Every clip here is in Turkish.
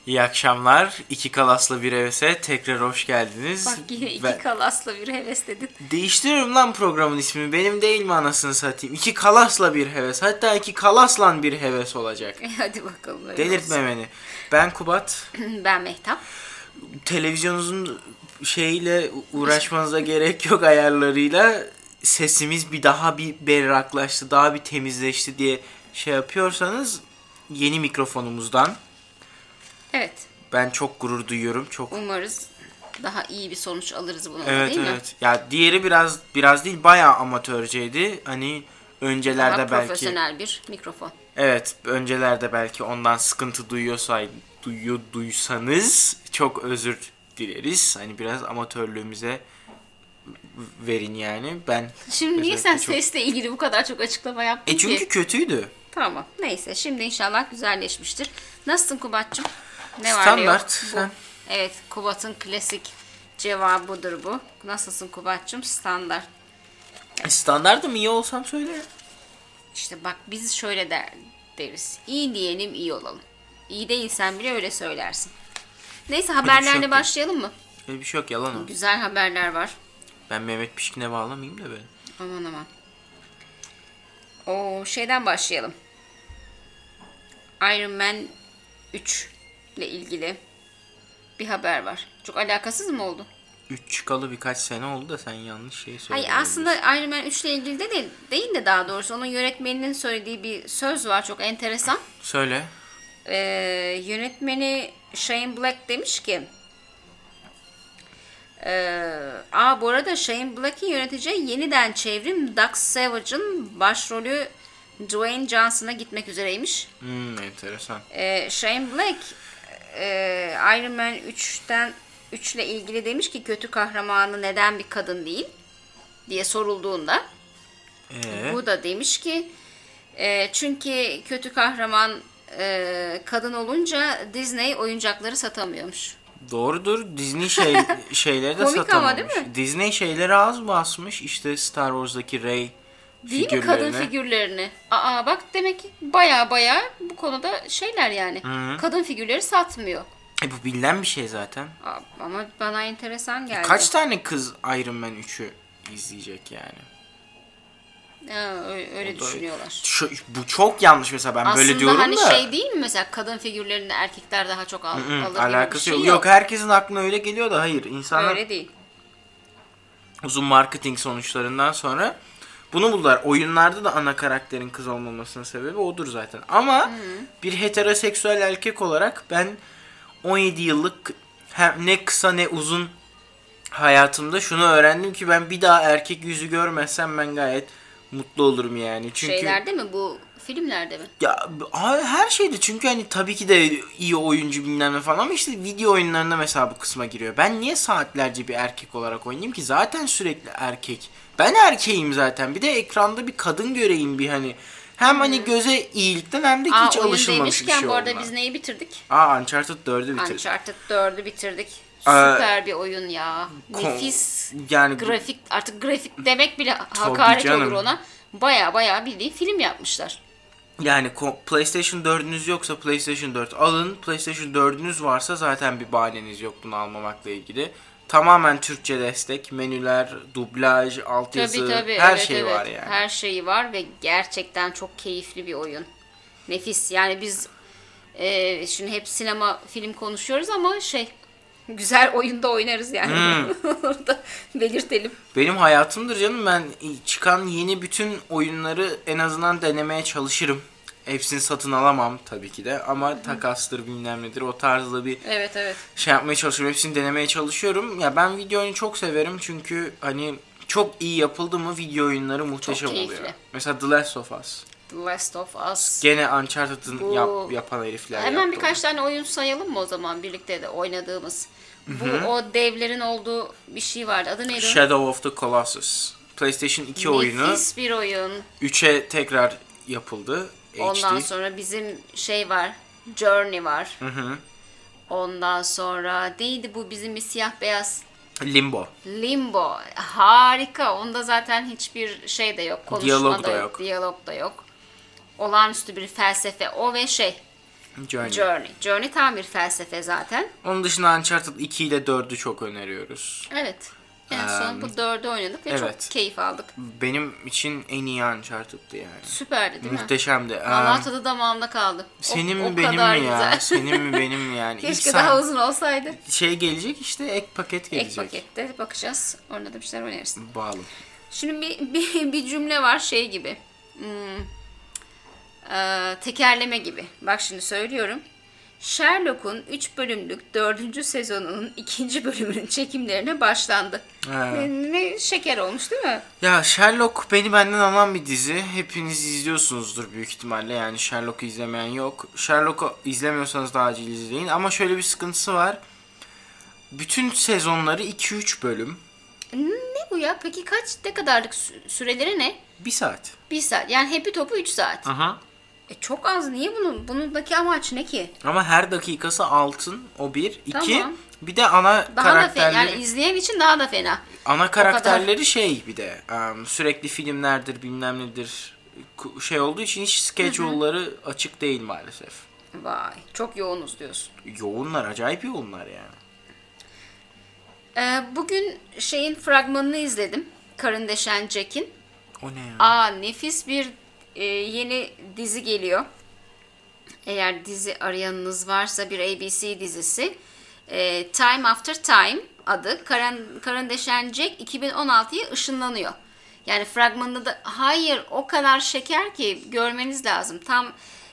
İyi akşamlar. İki kalasla bir hevese tekrar hoş geldiniz. Bak yine iki kalasla bir heves dedin. Değiştiriyorum lan programın ismini. Benim değil mi anasını satayım? İki kalasla bir heves. Hatta iki kalasla bir heves olacak. Hadi bakalım öyle Delirtme olsun. beni. Ben Kubat. Ben Mehtap. Televizyonunuzun şeyle uğraşmanıza gerek yok ayarlarıyla. Sesimiz daha bir berraklaştı, daha bir temizleşti diye şey yapıyorsanız yeni mikrofonumuzdan. Evet. Ben çok gurur duyuyorum. Çok. Umarız daha iyi bir sonuç alırız bununla, Evet, değil mi? evet. Ya diğeri biraz değil bayağı amatörceydi. Hani öncelerde Daha belki profesyonel bir mikrofon. evet, öncelerde belki ondan sıkıntı duysanız çok özür dileriz. Hani biraz amatörlüğümüze verin yani. Ben Şimdi niye sen çok... sesle ilgili bu kadar çok açıklama yaptın çünkü ki? kötüydü. Tamam. Neyse şimdi inşallah güzelleşmiştir. Nasılsın Kubat'cığım? Ne var ne yok? Standart. Sen... Evet, Kubat'ın klasik cevabıdır bu. Nasılsın Kubat'cığım? Standart. Standartım iyi olsam söyle. İşte bak biz şöyle deriz. İyi diyelim, iyi olalım. İyi değilsen bile öyle söylersin. Neyse haberlerle başlayalım mı? Öyle bir şey yok, yalan o. Güzel haberler var. Ben Mehmet Pişkin'e bağlamayayım da böyle. Aman aman. O şeyden başlayalım. Iron Man 3 ile ilgili bir haber var. Çok alakasız mı oldu? 3 çıkalı birkaç sene oldu da sen yanlış şey söyledin. Hayır, aslında Iron Man 3 ile ilgili de değil de daha doğrusu onun yönetmeninin söylediği bir söz var, çok enteresan. Söyle. Yönetmeni Shane Black demiş ki bu arada Shane Black'in yöneteceği yeniden çevrim Doug Savage'ın başrolü Dwayne Johnson'a gitmek üzereymiş. Enteresan. Shane Black Iron Man 3 ile ilgili demiş ki kötü kahramanı neden bir kadın değil diye sorulduğunda bu da demiş ki çünkü kötü kahraman kadın olunca Disney oyuncakları satamıyormuş. Doğrudur. Disney şeyleri de Komik satamamış. ama değil mi? Disney şeyleri az basmış. İşte Star Wars'daki Rey Değil mi kadın figürlerini? Bak demek ki baya bu konuda şeyler yani. Hı-hı. Kadın figürleri satmıyor. Bu bilinen bir şey zaten. Ama bana enteresan geldi. Kaç tane kız Iron Man 3'ü izleyecek yani? Öyle düşünüyorlar. Bu çok yanlış mesela, ben böyle diyorum hani da. Aslında şey değil mi mesela kadın figürlerini erkekler daha çok alır gibi alakası bir şey yok. Yok, herkesin aklına öyle geliyor da hayır. İnsanlar öyle değil. uzun marketing sonuçlarından sonra bunu buldular. Oyunlarda da ana karakterin kız olmamasının sebebi odur zaten. Ama bir heteroseksüel erkek olarak ben 17 yıllık hem ne kısa ne uzun hayatımda şunu öğrendim ki ben bir daha erkek yüzü görmezsem ben gayet mutlu olurum yani. Çünkü Şeylerde mi, bu filmlerde mi? ya her şeyde, çünkü hani tabii ki de iyi oyuncu bilmem ne falan ama işte video oyunlarında mesela bu kısma giriyor. Ben niye saatlerce bir erkek olarak oynayayım ki? Zaten sürekli erkek. Ben erkeğim zaten. Bir de ekranda bir kadın göreyim bir hani. Hem hani göze iyilikten hem de hiç alışılmamış bir şey bu arada oldu. biz neyi bitirdik? Uncharted 4'ü bitirdik. Uncharted 4'ü bitirdik. Süper bir oyun ya. Nefis. Yani grafik, artık grafik demek bile hakaret olur ona. Baya bildiğin film yapmışlar. Yani PlayStation 4'ünüz yoksa PlayStation 4 alın. PlayStation 4'ünüz varsa zaten bir bahaneniz yok bunu almamakla ilgili. Tamamen Türkçe destek, menüler, dublaj, altyazı, tabii, her evet, şey var yani. Her şeyi var ve gerçekten çok keyifli bir oyun. Nefis. Yani biz şimdi hep sinema, film konuşuyoruz ama güzel oyunda oynarız yani. Onu da belirtelim. Benim hayatımdır canım, ben çıkan yeni bütün oyunları en azından denemeye çalışırım. Hepsini satın alamam tabii ki de ama takastır bilmem nedir o tarzda bir Evet. şey yapmaya çalışıyorum. Hepsini denemeye çalışıyorum. Ya ben video oyunu çok severim çünkü hani çok iyi yapıldı mı video oyunları muhteşem oluyor. Mesela The Last of Us. The Last of Us. Gene Uncharted'ın yapan herifler Hemen yaptı birkaç onu. tane oyun sayalım mı o zaman birlikte de oynadığımız? O devlerin olduğu bir şey vardı. Adı neydi? Shadow of the Colossus. PlayStation 2 oyunu. Nefis bir oyun. 3'e tekrar yapıldı. Ondan HD. sonra bizim var. Journey var. Hı. Ondan sonra neydi bu bizim bir siyah beyaz? Limbo. Harika. Onda zaten hiçbir şey de yok. Konuşma Diyalog da yok. Diyalog da yok. Olağanüstü bir felsefe. O ve Journey. Journey tam bir felsefe zaten. Onun dışında Uncharted 2 ile 4'ü çok öneriyoruz. Evet. En son bu 4'ü oynadık ve evet. çok keyif aldık. Benim için en iyi Uncharted'tı yani. Süperdi değil mi? Muhteşemdi. Vallahi tadı damağımda kaldı. Senin o mi benim kadar mi ya? güzel. Senin mi benim mi yani? Keşke daha uzun olsaydı. Şey gelecek işte, ek paket gelecek. Ek pakette bakacağız. Orada da bir şeyler oynarız. Bağlı. Şimdi bir cümle var şey gibi. Tekerleme gibi. Bak şimdi söylüyorum. Sherlock'un 3 bölümlük 4. sezonunun 2. bölümünün çekimlerine başlandı. Ne şeker olmuş değil mi? Ya Sherlock beni benden alan bir dizi. Hepiniz izliyorsunuzdur büyük ihtimalle. Yani Sherlock'u izlemeyen yok. Sherlock'u izlemiyorsanız da acil izleyin. Ama şöyle bir sıkıntısı var. Bütün sezonları 2-3 bölüm. Ne bu ya? Peki ne kadarlık süreleri ne? 1 saat. 1 saat. Yani hepi topu 3 saat. Aha. Çok az. Niye bunun? Bunundaki amaç ne ki? Ama her dakikası altın. O bir. İki. Tamam. Bir de ana Daha karakterleri. da fena. Yani izleyen için daha da fena. Ana karakterleri şey bir de sürekli filmlerdir bilmem nedir şey olduğu için hiç schedule'ları açık değil maalesef. Vay. Çok yoğunuz diyorsun. Yoğunlar. Acayip yoğunlar yani. Bugün şeyin fragmanını izledim. Karın Deşen Jack'in. O ne ya? Nefis bir yeni dizi geliyor. Eğer dizi arayanınız varsa bir ABC dizisi. Time After Time adı. Karın Deşen Jack 2016'ya ışınlanıyor. Yani fragmanında da hayır o kadar şeker ki görmeniz lazım. Tam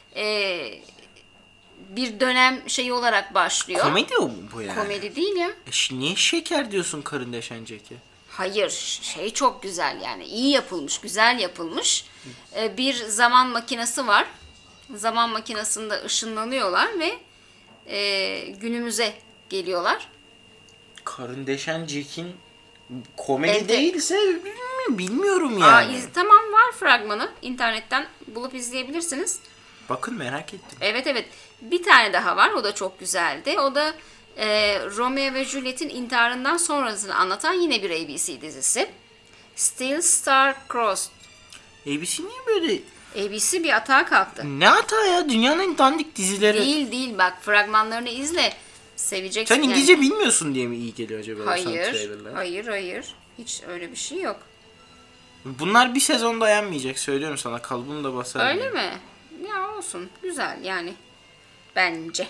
bir dönem şeyi olarak başlıyor. Komedi bu yani. Komedi değil ya. Niye şeker diyorsun Karın Deşen Jack'e? Hayır, şey çok güzel yani iyi yapılmış, güzel yapılmış. Bir zaman makinesi var. Zaman makinesinde ışınlanıyorlar ve günümüze geliyorlar. Karın Deşen Jack'in komedi değilse bilmiyorum yani. Tamam var fragmanı. İnternetten bulup izleyebilirsiniz. Bakın merak ettim. Evet. Bir tane daha var. O da çok güzeldi. O da Romeo ve Juliet'in intiharından sonrasını anlatan yine bir ABC dizisi. Still Star Crossed. ABC niye böyle? ABC bir atağa kalktı. Ne hata ya? Dünyanın en dandik dizileri. Değil. Bak fragmanlarını izle. Seveceksin. Sen İngilizce bilmiyorsun diye mi iyi geliyor acaba? Hayır. Hiç öyle bir şey yok. Bunlar bir sezon dayanmayacak. Söylüyorum sana. Kalıbını da basar. Öyle mi? Ya olsun. Güzel yani. Bence.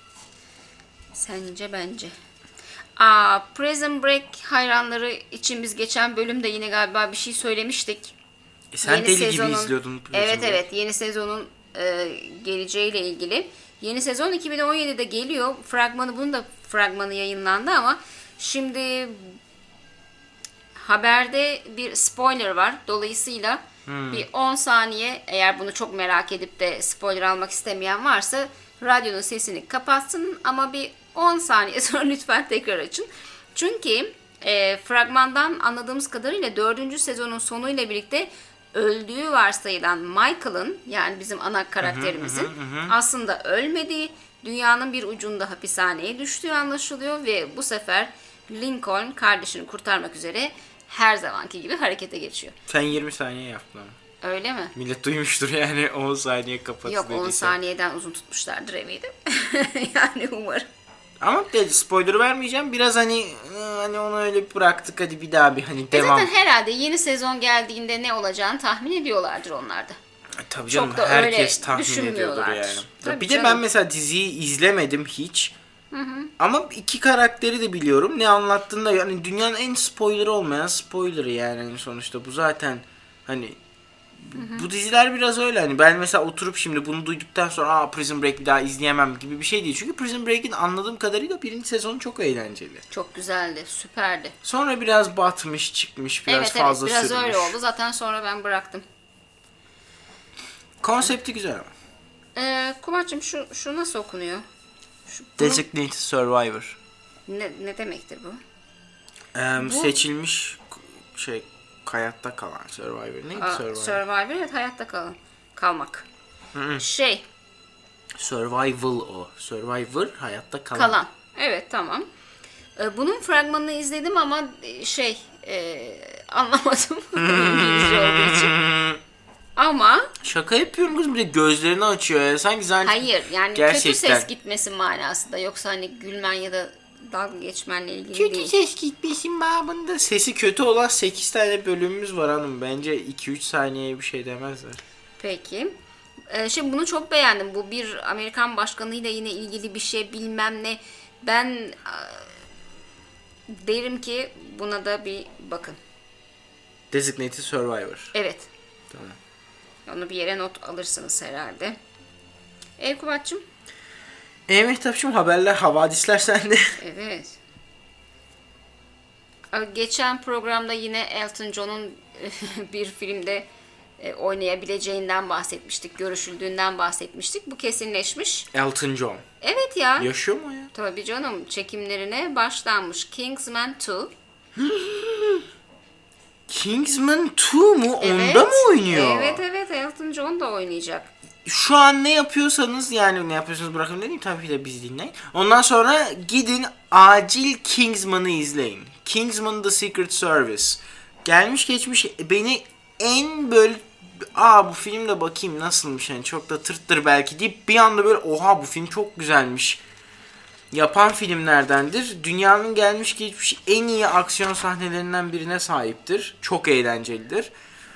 Bence. Prison Break hayranları için biz geçen bölümde yine galiba bir şey söylemiştik. Sen deli gibi izliyordun. Evet. Yeni sezonun geleceğiyle ilgili. Yeni sezon 2017'de geliyor. Bunun da fragmanı yayınlandı ama şimdi haberde bir spoiler var. Dolayısıyla bir 10 saniye eğer bunu çok merak edip de spoiler almak istemeyen varsa radyonun sesini kapatsın ama bir 10 saniye sonra lütfen tekrar açın. Çünkü fragmandan anladığımız kadarıyla 4. sezonun sonuyla birlikte öldüğü varsayılan Michael'ın yani bizim ana karakterimizin aslında ölmediği, dünyanın bir ucunda hapishaneye düştüğü anlaşılıyor ve bu sefer Lincoln kardeşini kurtarmak üzere her zamanki gibi harekete geçiyor. Sen 20 saniye yaptın ama. Öyle mi? Millet duymuştur yani 10 saniye kapatı Yok 10 saniyeden uzun tutmuşlardır eminim. Yani umarım. Ama spoiler vermeyeceğim. Biraz hani onu öyle bıraktık hadi bir daha bir hani devam. Zaten herhalde yeni sezon geldiğinde ne olacağını tahmin ediyorlardır onlar da. Tabii canım Çok da herkes öyle tahmin ediyordur yani. Tabii bir canım. de ben mesela diziyi izlemedim hiç. Ama iki karakteri de biliyorum. Ne anlattığında yani dünyanın en spoilerı olmayan spoilerı yani sonuçta bu zaten hani bu diziler biraz öyle hani ben mesela oturup şimdi bunu duyduktan sonra Prison Break bir daha izleyemem gibi bir şey değil. Çünkü Prison Break'in anladığım kadarıyla birinci sezonu çok eğlenceli. Çok güzeldi, süperdi. Sonra biraz batmış, çıkmış, biraz fazla biraz sürmüş. öyle oldu. Zaten sonra ben bıraktım. Konsepti güzel ama. Kumaç'cığım şu nasıl okunuyor? Designated Survivor. Ne demektir bu? Seçilmiş hayatta kalan Survivor. Neydi Survivor? Survivor evet hayatta kalmak. Survival o. Survivor hayatta kalan. Evet tamam. Bunun fragmanını izledim ama anlamadım. İngilizce olduğu için. Ama Şaka yapıyorum kızım, bir de gözlerini açıyor ya. Sanki zaten hayır yani gerçekten. kötü ses gitmesi manasında. Yoksa hani gülmen ya da dalga geçmenle ilgili Kötü değil. ses gitmesin babında. Sesi kötü olan 8 tane bölümümüz var hanım. Bence 2-3 saniyeye bir şey demezler. Peki. Şimdi bunu çok beğendim. Bu bir Amerikan başkanıyla yine ilgili bir şey bilmem ne. Ben derim ki buna da bir bakın. Designated Survivor. Evet. Tamam. Onu bir yere not alırsınız herhalde. Kubat'cığım. Mehtapçığım, haberler, havadisler sende. Evet. Geçen programda yine Elton John'un bir filmde oynayabileceğinden bahsetmiştik. Görüşüldüğünden bahsetmiştik. Bu kesinleşmiş. Elton John. Evet ya. Yaşıyor mu ya? Tabii canım. Çekimlerine başlanmış. Kingsman 2. Kingsman 2 mu? Onda mı oynuyor? Evet. Elton John da oynayacak. Şu an ne yapıyorsanız, yani ne yapıyorsanız bırakın dedim, tabii ki de biz dinleyin. Ondan sonra gidin acil Kingsman'ı izleyin. Kingsman The Secret Service. Gelmiş geçmiş beni en böyle bu filmde bakayım nasılmış, yani çok da tırttır belki deyip bir anda böyle oha bu film çok güzelmiş yapan filmlerdendir. Dünyanın gelmiş geçmiş en iyi aksiyon sahnelerinden birine sahiptir. Çok eğlencelidir.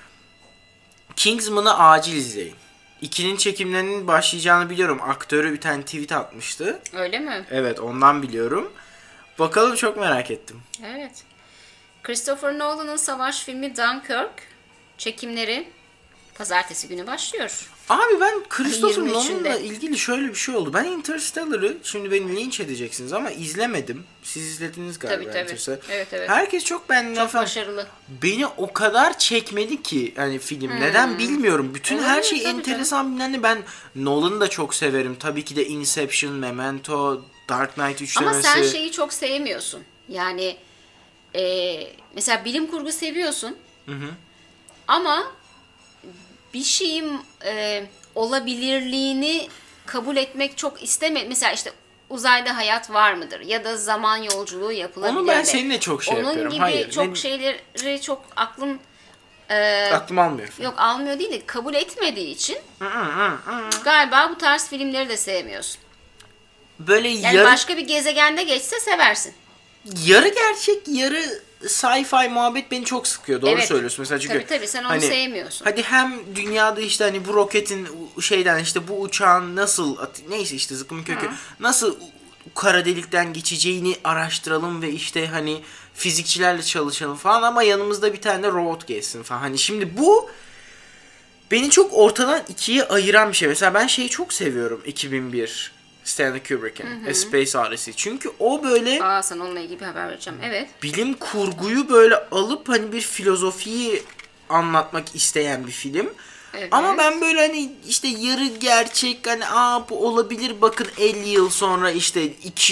Kingsman'ı acil izleyin. 2'nin çekimlerinin başlayacağını biliyorum. Aktörü bir tane tweet atmıştı. Öyle mi? Evet, ondan biliyorum. Bakalım, çok merak ettim. Evet. Christopher Nolan'ın savaş filmi Dunkirk çekimleri pazartesi günü başlıyor. Abi ben Christopher 23'ünde. Nolan'la ilgili şöyle bir şey oldu. Ben Interstellar'ı, şimdi beni linç edeceksiniz ama izlemedim. Siz izlediniz galiba. Tabii. Interstellar. Evet. Herkes çok beğendi. Çok başarılı. Beni o kadar çekmedi ki hani film. Neden bilmiyorum. Bütün her şey tabii enteresan bilinli. Ben Nolan'ı da çok severim. Tabii ki de Inception, Memento, Dark Knight üçlemesi. Ama sen şeyi çok sevmiyorsun. Yani mesela bilim kurgu seviyorsun. Hı. Ama bir şeyin olabilirliğini kabul etmek çok isteme. Mesela işte uzayda hayat var mıdır? Ya da zaman yolculuğu yapılabilir mi? Onu ben seninle çok şey yapıyorum. Onun gibi Hayır, çok şeyleri çok aklım aklım almıyor. yok, almıyor değil de kabul etmediği için galiba bu tarz filmleri de sevmiyorsun. Böyle Yani başka bir gezegende geçse seversin. yarı gerçek, yarı sci-fi muhabbet beni çok sıkıyor. Doğru Evet. söylüyorsun mesela, çünkü Tabii sen onu sevmiyorsun. Hadi hem dünyada işte hani bu roketin şeyden, işte bu uçağın nasıl neyse işte zıkkımın kökü nasıl kara delikten geçeceğini araştıralım ve işte hani fizikçilerle çalışalım falan, ama yanımızda bir tane de robot geçsin falan. Hani şimdi bu beni çok ortadan ikiye ayıran bir şey. Mesela ben şeyi çok seviyorum, 2001 Stanley Kubrick'in A Space Odyssey. Çünkü o böyle Sana onunla ilgili bir haber vereceğim. Evet. bilim kurguyu böyle alıp hani bir filozofiyi anlatmak isteyen bir film. Evet. Ama ben böyle hani işte yarı gerçek, hani bu olabilir, bakın 50 yıl sonra işte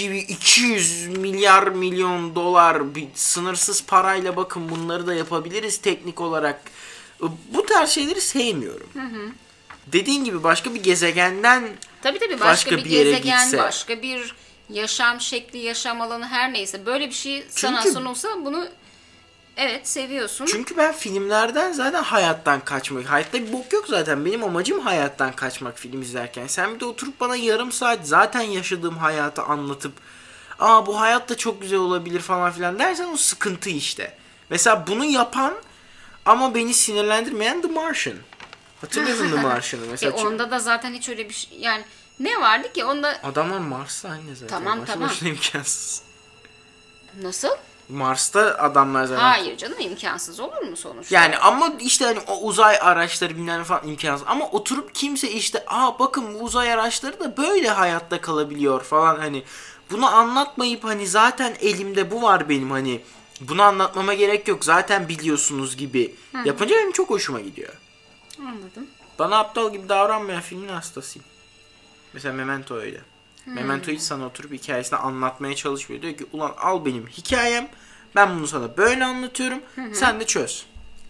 200 milyon dolar bir sınırsız parayla bakın bunları da yapabiliriz teknik olarak. Bu tarz şeyleri sevmiyorum. Dediğin gibi başka bir gezegenden Tabii başka bir yere gezegen, gitse. başka bir yaşam şekli, yaşam alanı, her neyse böyle bir şey sana sunulsa bunu seviyorsun. Çünkü ben filmlerden zaten hayattan kaçmak. Hayatta bir bok yok zaten. Benim amacım hayattan kaçmak film izlerken. Sen bir de oturup bana yarım saat zaten yaşadığım hayatı anlatıp bu hayat da çok güzel olabilir falan filan dersen, o sıkıntı işte. Mesela bunu yapan ama beni sinirlendirmeyen The Martian. Hatırlıyorsun The Martian'ı mesela. Onda da zaten hiç öyle bir şey, yani ne vardı ki onda? Adamlar Mars'ta anne zaten. Tamam. Başına imkansız. Nasıl? Mars'ta adamlar zaten. Hayır canım, imkansız olur mu sonuçta? Yani ama işte hani o uzay araçları bilmem falan imkansız. Ama oturup kimse işte bakın bu uzay araçları da böyle hayatta kalabiliyor falan, hani bunu anlatmayıp hani zaten elimde bu var benim, hani bunu anlatmama gerek yok zaten biliyorsunuz gibi yapınca benim çok hoşuma gidiyor. Anladım. Bana aptal gibi davranmayan filmin hastasıyım. Mesela Memento öyle. Memento hiç sana oturup hikayesini anlatmaya çalışmıyor. Diyor ki ulan al benim hikayem, ben bunu sana böyle anlatıyorum, sen de çöz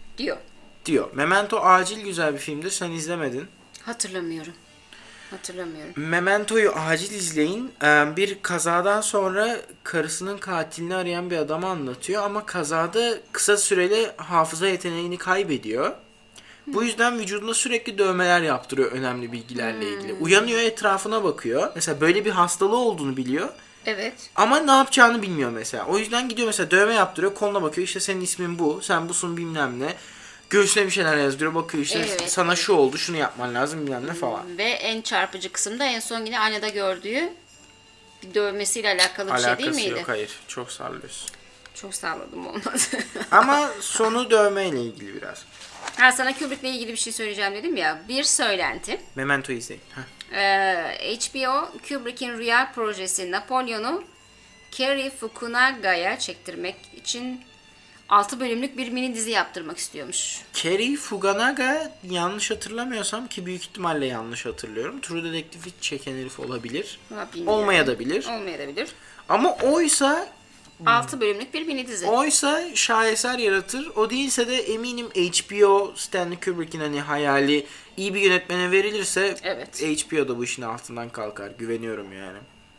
diyor. Memento acil güzel bir filmdir, sen izlemedin. Hatırlamıyorum. Memento'yu acil izleyin. Bir kazadan sonra karısının katilini arayan bir adamı anlatıyor ama kazada kısa süreli hafıza yeteneğini kaybediyor. Bu yüzden vücuduna sürekli dövmeler yaptırıyor önemli bilgilerle ilgili. Uyanıyor, etrafına bakıyor. Mesela böyle bir hastalığı olduğunu biliyor. Evet. Ama ne yapacağını bilmiyor mesela. O yüzden gidiyor mesela dövme yaptırıyor. Koluna bakıyor, işte senin ismin bu. Sen busun bilmem ne. Göğsüne bir şeyler yazdırıyor. Bakıyor işte Evet. sana şu oldu, şunu yapman lazım bilmem ne falan. Ve en çarpıcı kısımda en son yine aynada gördüğü bir dövmesiyle alakalı bir şey değil Alakası miydi? yok, hayır. Çok sallıyorsun. Çok salladım olmadı. Ama sonu dövmeyle ilgili biraz. Ha, sana Kubrick'le ilgili bir şey söyleyeceğim dedim ya. Bir söylenti. Memento izleyin. Heh. HBO Kubrick'in rüya projesi Napolyon'u Cary Fukunaga'ya çektirmek için 6 bölümlük bir mini dizi yaptırmak istiyormuş. Cary Fukunaga, yanlış hatırlamıyorsam ki büyük ihtimalle yanlış hatırlıyorum, True Detective'i çeken herif olabilir. Olmayabilir. Olmayabilir. Ama oysa 6 bölümlük bir mini dizi. Oysa şaheser yaratır. O değilse de eminim HBO, Stanley Kubrick'in hani hayali iyi bir yönetmene verilirse Evet. HBO da bu işin altından kalkar. Güveniyorum yani.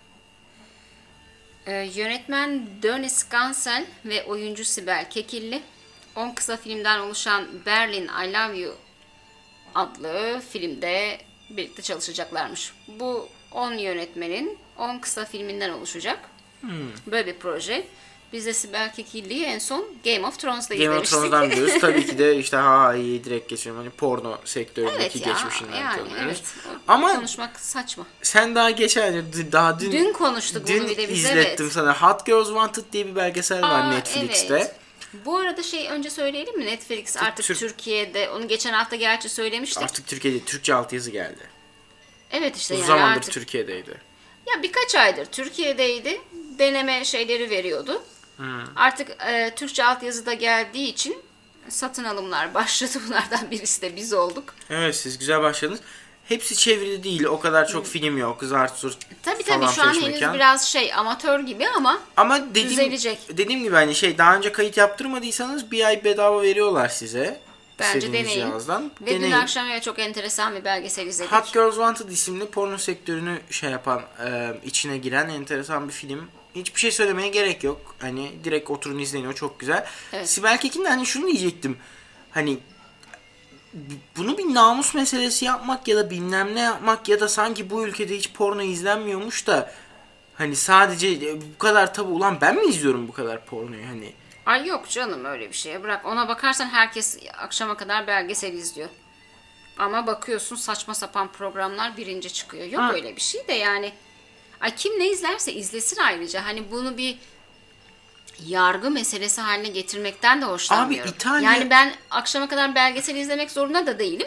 Yönetmen Dennis Gansel ve oyuncu Sibel Kekilli 10 kısa filmden oluşan Berlin I Love You adlı filmde birlikte çalışacaklarmış. Bu 10 yönetmenin 10 kısa filminden oluşacak. Böyle bir proje. Biz de Sibel Kekilli'yi en son Game of Thrones'da Game of izlemiştik. Thrones'dan biliyoruz. Tabii ki de işte iyi direkt geçelim. Hani porno sektöründeki Evet ya, geçmişinden yani tanıyoruz. evet. Ama konuşmak saçma. sen daha geçen Dün konuştuk bunu bir de biz, izlettim evet. sana. Hot Girls Wanted diye bir belgesel var Netflix'te. Evet. Bu arada önce söyleyelim mi? Netflix artık Türkiye'de, onu geçen hafta gerçi söylemiştik. Artık Türkiye'de Türkçe altyazı geldi. Evet işte Uzun yani zamandır artık. Türkiye'deydi. Ya birkaç aydır Türkiye'deydi. Deneme şeyleri veriyordu. Artık Türkçe altyazı da geldiği için satın alımlar başladı. Bunlardan birisi de biz olduk. Evet, siz güzel başladınız. Hepsi çevrili değil. O kadar çok film yok. Zart zurt Tabii falan şu an feşmekan. henüz biraz amatör gibi ama düzelecek. Dediğim gibi hani daha önce kayıt yaptırmadıysanız bir ay bedava veriyorlar size. Bence İstediğiniz deneyin. cihazdan. Ve dün akşam çok enteresan bir belgesel izledik. Hot Girls Wanted isimli porno sektörünü yapan, içine giren enteresan bir film. Hiçbir şey söylemeye gerek yok. Hani direkt oturun izleyin, o çok güzel. Evet. Sibel Kekin de hani şunu diyecektim. Hani bunu bir namus meselesi yapmak ya da bilmem ne yapmak ya da sanki bu ülkede hiç porno izlenmiyormuş da hani sadece bu kadar tabu, ulan ben mi izliyorum bu kadar pornoyu hani. Ay yok canım öyle bir şeye. Bırak, ona bakarsan herkes akşama kadar belgesel izliyor. Ama bakıyorsun saçma sapan programlar birinci çıkıyor. Yok öyle bir şey de yani. Ay kim ne izlerse izlesin ayrıca. Hani bunu bir yargı meselesi haline getirmekten de hoşlanmıyorum. Abi İtalya... Yani ben akşama kadar belgesel izlemek zorunda da değilim.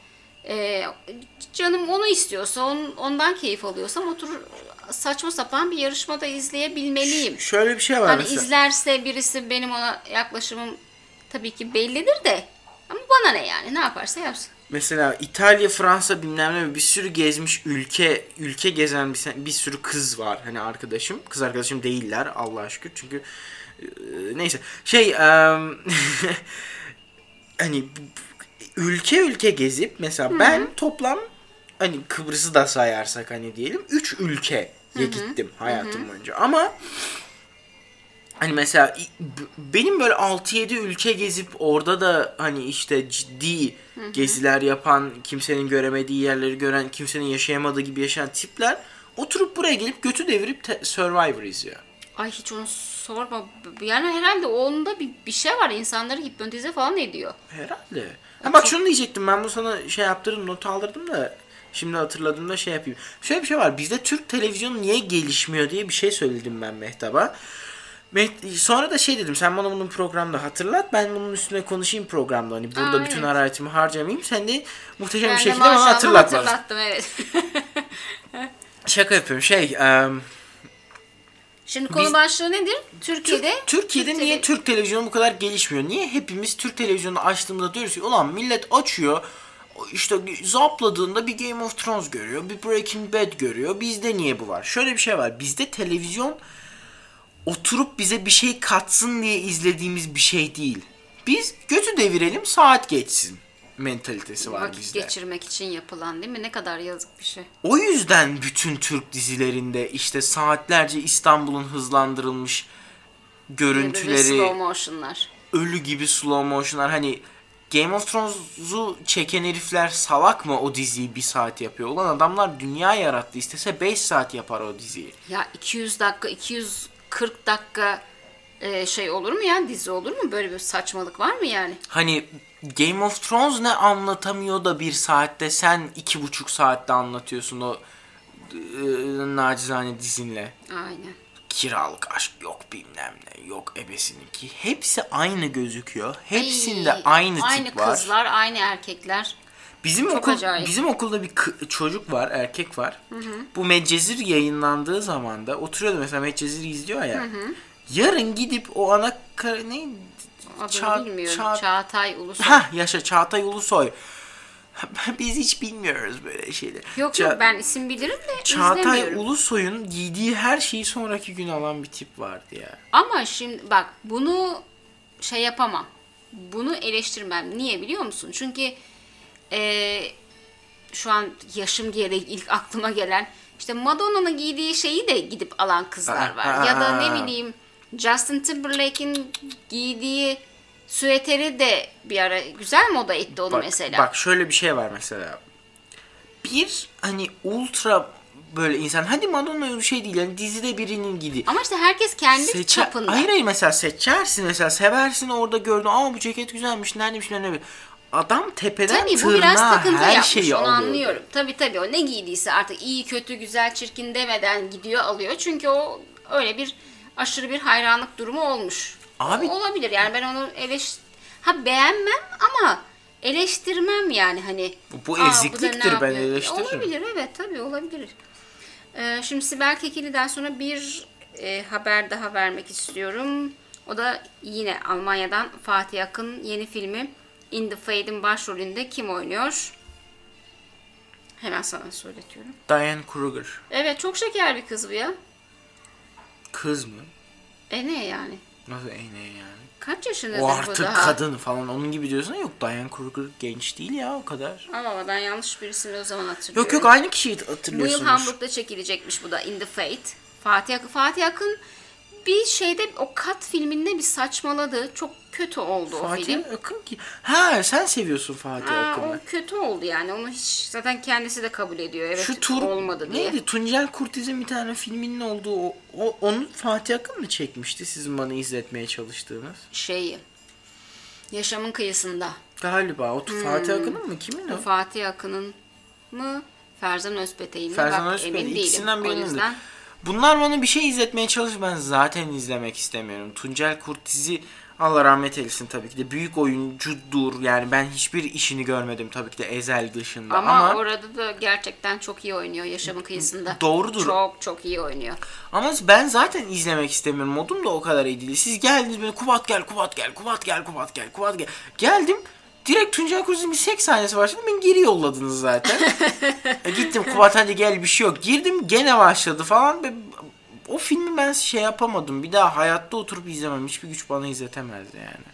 Canım onu istiyorsa, ondan keyif alıyorsam oturur saçma sapan bir yarışmada izleyebilmeliyim. Şöyle bir şey var hani mesela. izlerse birisi, benim ona yaklaşımım tabii ki bellidir de. Ama bana ne yani, ne yaparsa yapsın. Mesela İtalya, Fransa bilmem ne, bir sürü gezmiş ülke gezen bir sürü kız var hani arkadaşım. Kız arkadaşım değiller Allah'a şükür çünkü neyse. Hani ülke gezip mesela ben toplam hani Kıbrıs'ı da sayarsak hani diyelim 3 ülkeye gittim hayatım boyunca. Ama hani mesela benim böyle 6-7 ülke gezip orada da hani işte ciddi geziler yapan, kimsenin göremediği yerleri gören, kimsenin yaşayamadığı gibi yaşayan tipler oturup buraya gelip götü devirip Survivor izliyor. Ay hiç onu sorma. Yani herhalde onda bir şey var. İnsanları hipnotize falan ediyor. Herhalde. Ha bak şunu diyecektim, ben bu sana yaptırdım, not aldırdım da şimdi hatırladığımda yapayım. Şöyle bir şey var, bizde Türk televizyonu niye gelişmiyor diye bir şey söyledim ben Mehtap'a. Sonra da dedim, sen bana bunu programda hatırlat, ben bunun üstüne konuşayım programda, hani burada bütün hararetimi harcamayayım, sen de muhteşem bir şekilde bana hatırlattım evet. Şaka yapıyorum Şimdi konu başlığı nedir? Türkiye'de niye Türk televizyonu bu kadar gelişmiyor? Niye hepimiz Türk televizyonu açtığımızda diyoruz ki ulan millet açıyor, işte zapladığında bir Game of Thrones görüyor, bir Breaking Bad görüyor, bizde niye bu var? Şöyle bir şey var, bizde televizyon oturup bize bir şey katsın diye izlediğimiz bir şey değil. Biz götü devirelim, saat geçsin mentalitesi var vakit bizde. Vakit geçirmek için yapılan, değil mi? Ne kadar yazık bir şey. O yüzden bütün Türk dizilerinde işte saatlerce İstanbul'un hızlandırılmış görüntüleri, slow motion'lar. ölü gibi slow motion'lar, hani Game of Thrones'u çeken herifler salak mı o diziyi 1 saat yapıyor? Ulan adamlar dünya yarattı. İstese 5 saat yapar o diziyi. Ya 200 dakika, 240 dakika şey olur mu ya? Dizi olur mu? Böyle bir saçmalık var mı yani? Hani Game of Thrones ne anlatamıyor da 1 saatte sen 2,5 saatte anlatıyorsun o nacizane dizinle. Aynen. Kiralık aşk yok bilmem ne yok ebesininki. Hepsi aynı gözüküyor. Hepsinde Ay, aynı tip aynı var. kızlar, aynı erkekler. Çok acayip. Bizim okulda bir çocuk var, erkek var. Bu Medcezir yayınlandığı zaman da oturuyordu mesela Medcezir'i izliyor ya. Yarın gidip o ne Adını bilmiyorum. Çağatay Ulusoy. Yaşa Çağatay Ulusoy. Biz hiç bilmiyoruz böyle şeyleri. Yok ben isim bilirim de Çağatay izlemiyorum. Ulusoy'un giydiği her şeyi sonraki gün alan bir tip vardı ya. Ama şimdi bak bunu şey yapamam. Bunu eleştirmem. Niye biliyor musun? Çünkü şu an yaşım gereği ilk aklıma gelen işte Madonna'nın giydiği şeyi de gidip alan kızlar var. Ya da ne bileyim Justin Timberlake'in giydiği süveteri de bir ara güzel moda etti onu mesela. Bak şöyle bir şey var mesela. Bir hani ultra böyle insan hadi Madonna bir şey değil yani dizide birinin giydiği. Ama işte herkes kendi çapında. Hayır mesela seçersin mesela seversin orada gördün bu ceket güzelmiş neredeymiş ne adam tepeden tabii, tırnağa bu biraz takıntı her yapmış, şeyi onu alıyor. Anlıyorum. Tabii o ne giydiyse artık iyi kötü güzel çirkin demeden gidiyor alıyor. Çünkü o öyle bir aşırı bir hayranlık durumu olmuş. Abi, olabilir yani ben onu beğenmem ama eleştirmem yani hani. Bu ezikliktir ben eleştiririm. Olabilir evet tabii olabilir. Şimdi Sibel Kekilli'den sonra bir haber daha vermek istiyorum. O da yine Almanya'dan Fatih Akın yeni filmi In the Fade'in başrolünde kim oynuyor? Hemen sana söyletiyorum. Diane Kruger. Evet çok şeker bir kız bu ya. Kız mı? Ne yani? Nasıl yani? Kaç yaşındadır o bu artık daha? kadın falan onun gibi diyorsun ya. Yok Diane Kruger genç değil ya o kadar. Ama ben yanlış birisini o zaman hatırlıyorum. Yok aynı kişiyi Bu hatırlıyorsunuz. yıl Hamburg'da çekilecekmiş bu da In the Fate. Fatih Akın bir şeyde o Kat filminde bir saçmaladı. Çok kötü oldu o film. Fatih Akın ki. Sen seviyorsun Fatih Akın'ı. O kötü oldu yani. Onu hiç zaten kendisi de kabul ediyor. Evet olmadı diye. Neydi? Tuncel Kurtiz'in bir tane filminin olduğu onu Fatih Akın mı çekmişti sizin bana izletmeye çalıştığınız? Yaşamın Kıyısında. Galiba. O Fatih Akın'ın mı? Kimin o? Fatih Akın'ın mı? Ferzan Özpetek'in mi? Ferzan Özpetek. İkisinden birinin. Bunlar bana bir şey izletmeye çalışıyor. Ben zaten izlemek istemiyorum. Tuncel Kurtiz'i Allah rahmet eylesin tabii ki de. Büyük oyuncudur. Yani ben hiçbir işini görmedim tabii ki de Ezel dışında. Ama orada da gerçekten çok iyi oynuyor Yaşamın Kıyısında. Doğrudur. Çok iyi oynuyor. Ama ben zaten izlemek istemiyorum. Modum da o kadar iyi değil. Siz geldiniz böyle Kubat gel. Geldim. Direkt Tuncel Kurtiz'in bir seks sahnesi başladı. Beni geri yolladınız zaten. Gittim Kubat hadi gel bir şey yok. Girdim gene başladı falan. O filmi ben yapamadım. Bir daha hayatta oturup izlemem. Hiçbir güç bana izletemez yani.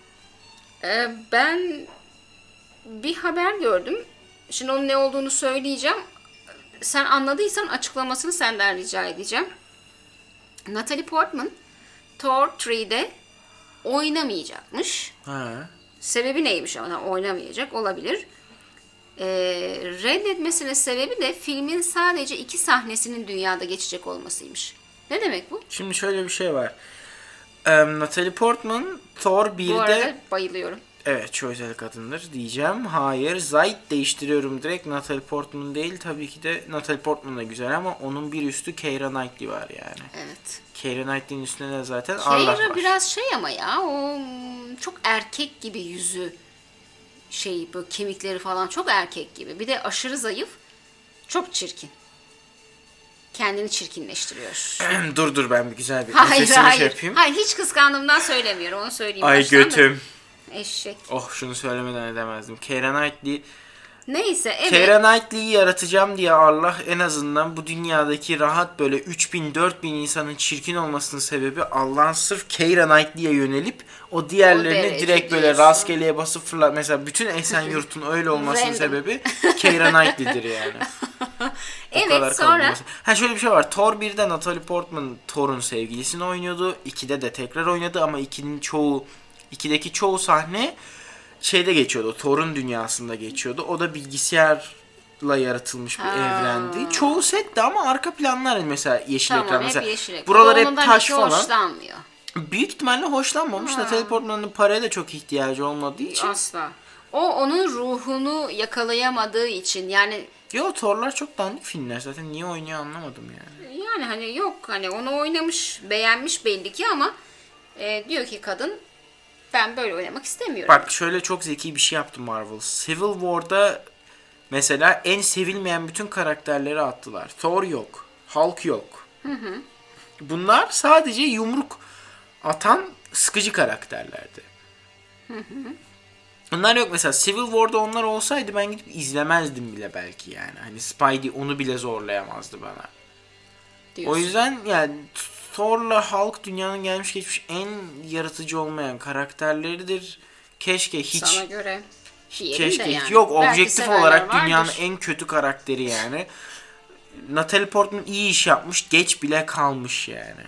Ben bir haber gördüm. Şimdi onun ne olduğunu söyleyeceğim. Sen anladıysan açıklamasını senden rica edeceğim. Natalie Portman Thor 3'de oynamayacakmış. Sebebi neymiş ama oynamayacak olabilir. Reddetmesinin sebebi de filmin sadece 2 sahnesinin dünyada geçecek olmasıymış. Ne demek bu? Şimdi şöyle bir şey var. Natalie Portman Thor 1'de... Bu arada bayılıyorum. Evet çok özel kadındır diyeceğim. Hayır Zayt değiştiriyorum direkt. Natalie Portman değil. Tabii ki de Natalie Portman da güzel ama onun bir üstü Keira Knightley var yani. Evet. Keira Knightley'nin üstünde de zaten Allah var. Keira biraz ama ya o çok erkek gibi yüzü böyle kemikleri falan çok erkek gibi. Bir de aşırı zayıf. Çok çirkin. Kendini çirkinleştiriyor. dur ben bir güzel bir hayır. yapayım. Hayır hiç kıskandığımdan söylemiyorum onu söyleyeyim. Ay götüm. Eşek. Şunu söylemeden edemezdim. Keira Knightley. Neyse evet. Keira Knightley'i yaratacağım diye Allah en azından bu dünyadaki rahat böyle 3000-4000 insanın çirkin olmasının sebebi Allah'ın sırf Keira Knightley'e yönelip o diğerlerini direkt böyle diyorsun. Rastgeleye basıp fırlat. Mesela bütün Esenyurt'un öyle olmasının sebebi Keira Knightley'dir yani. Evet sonra. Şöyle bir şey var. Thor 1'de Natalie Portman Thor'un sevgilisini oynuyordu. 2'de de tekrar oynadı ama 2'deki çoğu sahne şeyde geçiyordu. Thor'un dünyasında geçiyordu. O da bilgisayarla yaratılmış bir evrendi. Çoğu setti ama arka planlar mesela yeşil ekran. Mesela yeşil ekran. buralar hep taş hiç falan. hoşlanmıyor. Büyük ihtimalle hoşlanmamış. Natalie Portman'ın paraya da çok ihtiyacı olmadığı için. Asla. O onun ruhunu yakalayamadığı için yani. Yo, Thor'lar çok dandik filmler zaten, niye oynuyor anlamadım yani. Yani hani yok, hani onu oynamış, beğenmiş belli ki ama diyor ki kadın, ben böyle oynamak istemiyorum. Bak şöyle çok zeki bir şey yaptı Marvel. Civil War'da mesela en sevilmeyen bütün karakterleri attılar. Thor yok. Hulk yok. Bunlar sadece yumruk atan sıkıcı karakterlerdi. Bunlar yok mesela. Civil War'da onlar olsaydı ben gidip izlemezdim bile belki yani. Hani Spidey onu bile zorlayamazdı bana. Diyorsun. O yüzden yani Thor'la Hulk dünyanın gelmiş geçmiş en yaratıcı olmayan karakterleridir. Keşke hiç... Sana göre Keşke yani. yok, Belki objektif sevenler olarak vardır. dünyanın en kötü karakteri yani. Natalie Portman iyi iş yapmış, geç bile kalmış yani.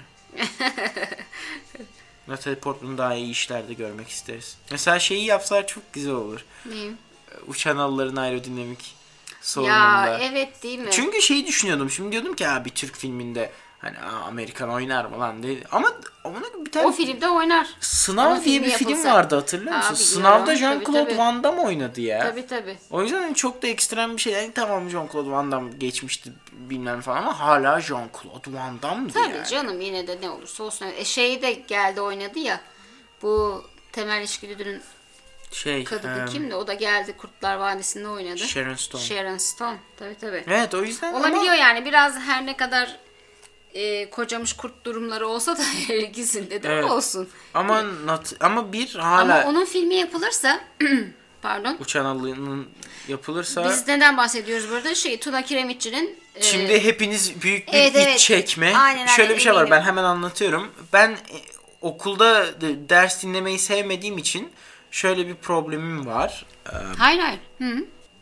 Natalie Portman'ı daha iyi işlerde görmek isteriz. Mesela şeyi yapsalar çok güzel olur. Neyim? Uçan halıların aerodinamik sorununda. Ya evet, değil mi? Çünkü şeyi düşünüyordum. Şimdi diyordum ki bir Türk filminde hani Amerikan oynar mı lan diye. Ama ona bir tane o filmde oynar. Sınav Ama diye filmi bir film yapılsa. vardı, hatırlıyor musun? Biliyorum. Sınavda Tabii, Jean-Claude tabii. Van Damme oynadı ya. Tabii. O yüzden hani çok da ekstrem bir şey. Yani tamam, Jean-Claude Van Damme geçmişti bilmem falan ama hala Jean-Claude Van Damme'dı Tabii yani. canım, yine de ne olursa olsun. Şeyi de geldi oynadı ya. Bu Temel İşgüdü'nün kadını kimdi? O da geldi Kurtlar Vadisi'nde oynadı. Sharon Stone. Tabii. Evet, o yüzden olabiliyor yani, biraz her ne kadar kocamış kurt durumları olsa da her ikisinde de olsun. Ama bir hala ama onun filmi yapılırsa pardon. Uçan Halı'nın yapılırsa. Biz neden bahsediyoruz burada? Tuna Kiremitçi'nin Şimdi hepiniz büyük bir evet. çekme. Aynen, Şöyle bir şey var, eminim. ben hemen anlatıyorum. Ben okulda ders dinlemeyi sevmediğim için şöyle bir problemim var. Hayır. Hı.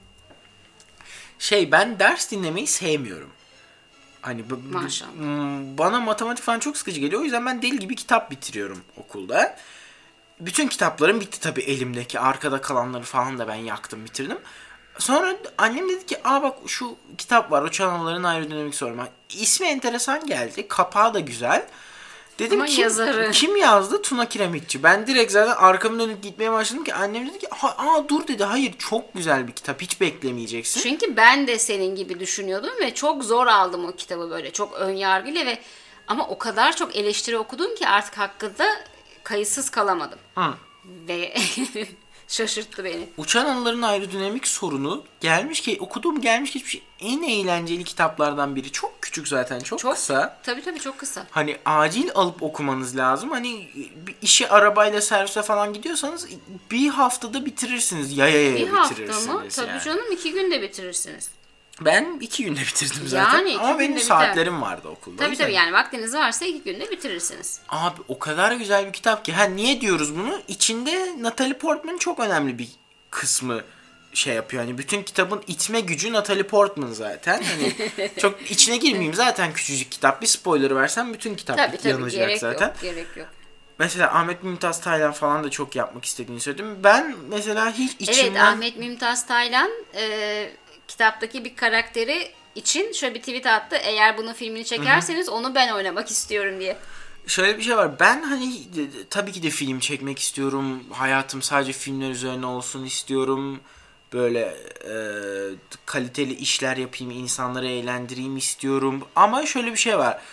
Ben ders dinlemeyi sevmiyorum. Hani Maşallah. Bana matematik falan çok sıkıcı geliyor. O yüzden ben deli gibi kitap bitiriyorum okulda. Bütün kitaplarım bitti tabii elimdeki. Arkada kalanları falan da ben yaktım, bitirdim. Sonra annem dedi ki bak şu kitap var, Uçan Halıların Aerodinamik Sorunu. İsmi enteresan geldi. Kapağı da güzel. Dedim ama yazarı. Kim yazdı? Tuna Kiremitçi. Ben direkt zaten arkamı dönüp gitmeye başladım ki annem dedi ki dur dedi, hayır çok güzel bir kitap, hiç beklemeyeceksin. Çünkü ben de senin gibi düşünüyordum ve çok zor aldım o kitabı, böyle çok önyargıyla ama o kadar çok eleştiri okudum ki artık hakkında kayıtsız kalamadım. Ve şaşırttı beni. Uçan Halıların Aerodinamik Sorunu okuduğum gelmiş geçmiş en eğlenceli kitaplardan biri. Çok küçük zaten, çok kısa. Tabii çok kısa. Hani acil alıp okumanız lazım. Hani bir işi arabayla servise falan gidiyorsanız bir haftada bitirirsiniz. Yaya bir bitirirsiniz. hafta mı? Tabii canım, 2 günde bitirirsiniz. Ben 2 günde bitirdim zaten. Yani ama benim saatlerim vardı okulda. Tabii yani vaktiniz varsa 2 günde bitirirsiniz. Abi o kadar güzel bir kitap ki. Niye diyoruz bunu? İçinde Natalie Portman'ın çok önemli bir kısmı yapıyor. Hani bütün kitabın itme gücü Natalie Portman zaten. Hani çok içine girmeyeyim, zaten küçücük kitap. Bir spoiler versem bütün kitap yanacak gerek zaten. Gerek yok. Mesela Ahmet Mümtaz Taylan falan da çok yapmak istediğini söyledim. Ben mesela hiç içimden... Evet, Ahmet Mümtaz Taylan kitaptaki bir karakteri için şöyle bir tweet attı. Eğer bunun filmini çekerseniz onu ben oynamak istiyorum diye. Şöyle bir şey var. Ben tabii ki de film çekmek istiyorum. Hayatım sadece filmler üzerine olsun istiyorum. Böyle kaliteli işler yapayım, insanları eğlendireyim istiyorum. Ama şöyle bir şey var.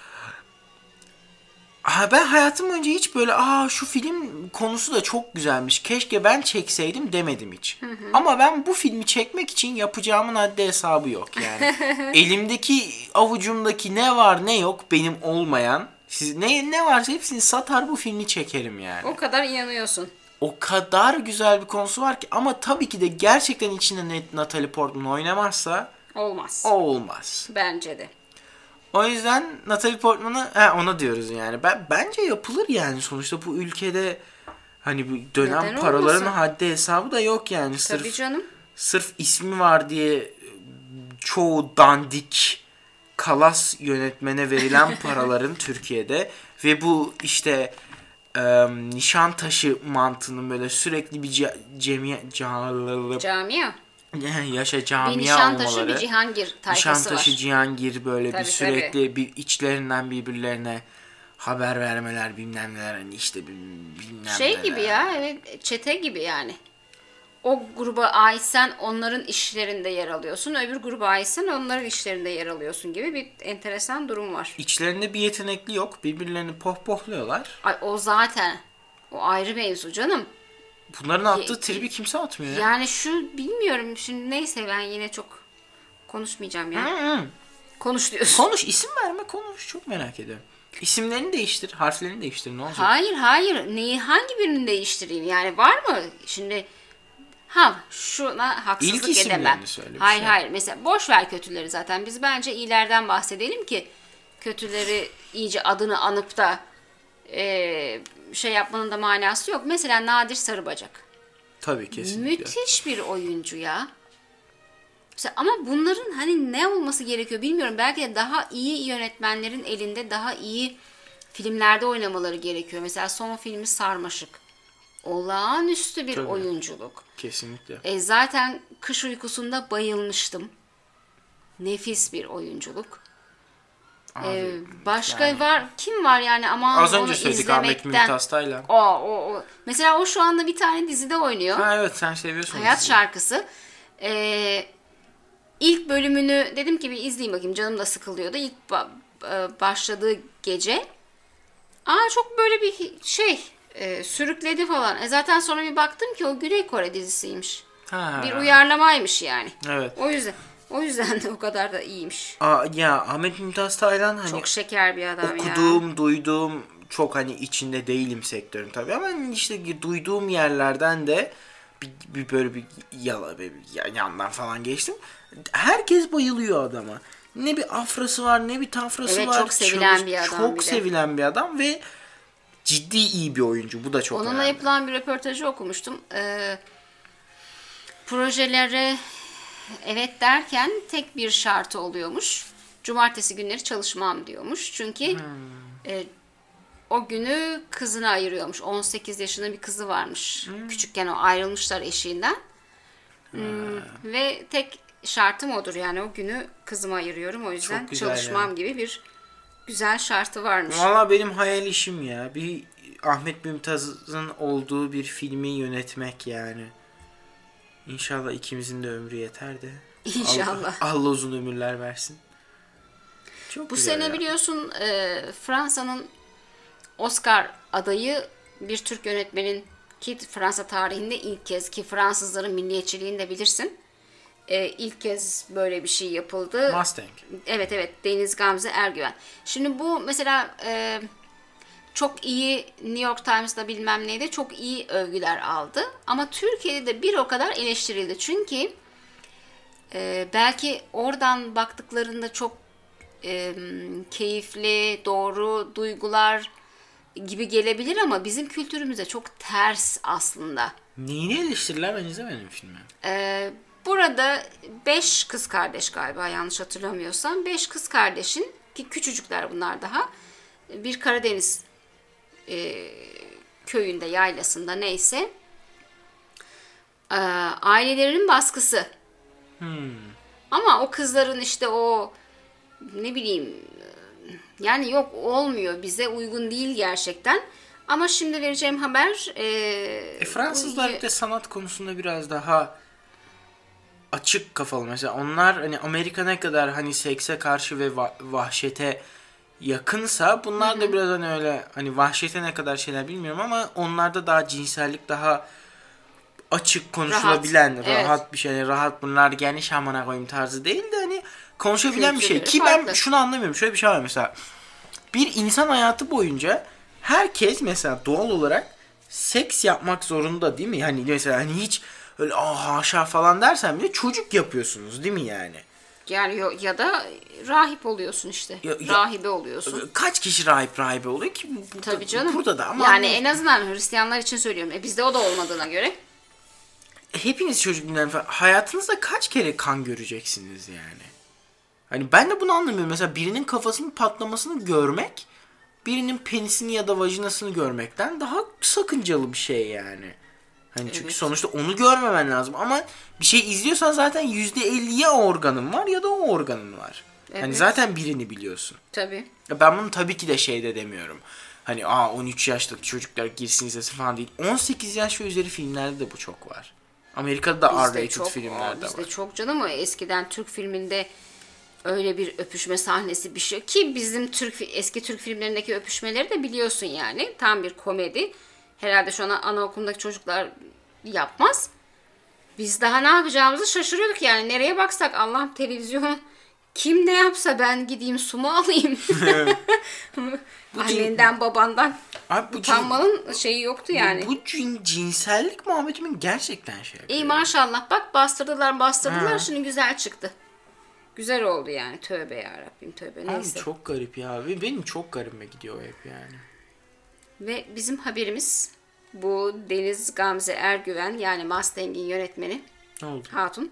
Ben hayatım boyunca hiç böyle şu film konusu da çok güzelmiş, keşke ben çekseydim demedim hiç. Ama ben bu filmi çekmek için yapacağımın haddi hesabı yok yani. Elimdeki, avucumdaki ne var ne yok benim olmayan, ne varsa hepsini satar bu filmi çekerim yani. O kadar inanıyorsun. O kadar güzel bir konusu var ki, ama tabii ki de gerçekten içinde Natalie Portman oynamazsa olmaz. Bence de. O yüzden Natalie Portman'ı ona diyoruz yani. Bence yapılır yani, sonuçta bu ülkede hani bu dönem neden paraların olmasın? Haddi hesabı da yok yani. Tabii canım. Sırf ismi var diye çoğu dandik kalas yönetmene verilen paraların Türkiye'de ve bu Nişantaşı mantığının böyle sürekli bir Camia. yaşa Bir camia Nişantaşı olmaları. bir Cihangir tayfası Nişantaşı var. Cihangir böyle Tabii, bir sürekli bir içlerinden birbirlerine haber vermeler bilmem neler hani işte bilmem Şey neler. gibi ya, evet, çete gibi yani. O gruba aitsen onların işlerinde yer alıyorsun. Öbür gruba aitsen onların işlerinde yer alıyorsun gibi bir enteresan durum var. İçlerinde bir yetenekli yok. Birbirlerini pohpohluyorlar. Ay, o zaten. O ayrı mevzu canım. Bunların attığı tribi kimse atmıyor ya. Yani şu bilmiyorum şimdi, neyse ben yine çok konuşmayacağım ya. Hı. Konuş diyorsun. Konuş, isim verme, konuş. Çok merak ediyorum. İsimlerini değiştir, harflerini değiştir, ne olacak? Hayır. Neyi, hangi birini değiştireyim? Yani var mı? Şimdi şuna haksızlık İlk isimlerini edemem. söyle bir Hayır şey. hayır. Mesela boş ver kötüleri zaten. Biz bence iyilerden bahsedelim ki kötüleri iyice adını anıp da şey yapmanın da manası yok. Mesela Nadir Sarıbacak. Tabii kesinlikle. Müthiş bir oyuncu ya. Mesela ama bunların hani ne olması gerekiyor bilmiyorum. Belki de daha iyi yönetmenlerin elinde daha iyi filmlerde oynamaları gerekiyor. Mesela son filmi Sarmaşık. Olağanüstü bir Tabii. oyunculuk. Kesinlikle. Zaten Kış Uykusu'nda bayılmıştım. Nefis bir oyunculuk. Abi, Başka yani- var. Kim var yani, ama Az onu önce söyledik Ahmet izlemekten. Mümtaz Taylan. O. Mesela o şu anda bir tane dizide oynuyor. Ha evet, sen seviyorsun. Hayat diziyi. Şarkısı. İlk bölümünü dedim ki bir izleyeyim bakayım. Canım da sıkılıyordu. İlk başladığı gece. Çok böyle bir şey sürükledi falan. Zaten sonra bir baktım ki o Güney Kore dizisiymiş. Ha. Bir uyarlamaymış yani. Evet. O yüzden de o kadar da iyiymiş. Ya Ahmet Mümtaz Taylan hani Çok şeker bir adam ya. duyduğum çok hani içinde değilim sektörün tabii ama hani işte duyduğum yerlerden de bir böyle bir yandan falan geçtim. Herkes bayılıyor adama. Ne bir afrası var, ne bir tafrası Evet, var. çok sevilen bir adam Çok bir de. sevilen bir adam ve ciddi iyi bir oyuncu. Bu da çok Onunla önemli. yapılan bir röportajı okumuştum. Projelere evet derken tek bir şartı oluyormuş. Cumartesi günleri çalışmam diyormuş. Çünkü o günü kızına ayırıyormuş. 18 yaşında bir kızı varmış. Küçükken o ayrılmışlar eşiğinden. Ve tek şartım odur, yani o günü kızıma ayırıyorum. O yüzden Çok güzel çalışmam yani. gibi bir güzel şartı varmış. Valla benim hayal işim ya. Bir Ahmet Mümtaz'ın olduğu bir filmi yönetmek yani. İnşallah ikimizin de ömrü yeter de. İnşallah. Allah uzun ömürler versin. Çok Bu güzel sene ya. biliyorsun Fransa'nın Oscar adayı bir Türk yönetmenin, ki Fransa tarihinde ilk kez, ki Fransızların milliyetçiliğini de bilirsin. İlk kez böyle bir şey yapıldı. Mustang. Evet, Deniz Gamze Ergüven. Şimdi bu mesela çok iyi, New York Times'da bilmem neydi, çok iyi övgüler aldı. Ama Türkiye'de de bir o kadar eleştirildi. Çünkü belki oradan baktıklarında çok keyifli, doğru duygular gibi gelebilir ama bizim kültürümüze çok ters aslında. Neyini eleştiriler, ben izlemedim filmi. Burada 5 kız kardeş, galiba yanlış hatırlamıyorsam, 5 kız kardeşin, ki küçücükler bunlar daha, bir Karadeniz köyünde, yaylasında neyse, ailelerinin baskısı. Ama o kızların işte o ne bileyim, yani yok, olmuyor, bize uygun değil gerçekten. Ama şimdi vereceğim haber Fransızlar bir de sanat konusunda biraz daha açık kafalı. Mesela onlar hani Amerika ne kadar hani sekse karşı ve vahşete yakınsa, bunlar da biraz hani öyle, hani vahşete ne kadar şeyler bilmiyorum ama onlarda daha cinsellik daha açık konuşulabilen, rahat evet. bir şey. Yani rahat, bunlar geniş amına koyayım tarzı değil de hani konuşabilen bir şey. Kültürleri Ki ben farklı. şunu anlamıyorum. Şöyle bir şey var mesela. Bir insan hayatı boyunca herkes mesela doğal olarak seks yapmak zorunda değil mi? Hani mesela hani hiç öyle haşa falan dersen bile çocuk yapıyorsunuz değil mi yani? Yani ya da rahip oluyorsun işte. Rahibe oluyorsun. Kaç kişi rahibe oluyor ki? Tabii canım. Burada da ama yani en azından Hristiyanlar için söylüyorum. Bizde o da olmadığına göre. hepiniz çocuklar hayatınızda kaç kere kan göreceksiniz yani? Hani ben de bunu anlamıyorum. Mesela birinin kafasının patlamasını görmek birinin penisini ya da vajinasını görmekten daha sakıncalı bir şey yani. Hani çünkü sonuçta onu görmemen lazım ama bir şey izliyorsan zaten %50 ya o organın var ya da o organın var. Evet. Hani zaten birini biliyorsun. Tabii. Ben bunu tabii ki de şeyde demiyorum. Hani 13 yaşlık çocuklar girsin izlesin falan değil. 18 yaş ve üzeri filmlerde de bu çok var. Amerika'da da R-rated filmlerde var. Bizde çok canım, ama eskiden Türk filminde öyle bir öpüşme sahnesi bir şey ki bizim eski Türk filmlerindeki öpüşmeleri de biliyorsun yani. Tam bir komedi. Herhalde şu an anaokulundaki çocuklar yapmaz. Biz daha ne yapacağımızı şaşırıyorduk yani. Nereye baksak Allah'ım, televizyon kim ne yapsa ben gideyim su mu alayım? Annenden babandan utanmanın şeyi yoktu yani. Bu cinsellik muhabbetimin gerçekten şey yapıyor. İyi maşallah, bak bastırdılar şimdi güzel çıktı. Güzel oldu yani, tövbe yarabbim tövbe, neyse. Abi çok garip ya, benim çok garibime gidiyor hep yani. Ve bizim haberimiz bu Deniz Gamze Ergüven, yani Mustang'in yönetmeni hatun.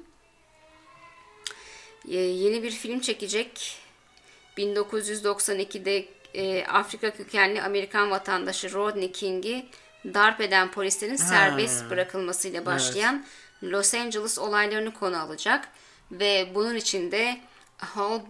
Yeni bir film çekecek. 1992'de Afrika kökenli Amerikan vatandaşı Rodney King'i darp eden polislerin serbest bırakılmasıyla başlayan Los Angeles olaylarını konu alacak. Ve bunun için de Halle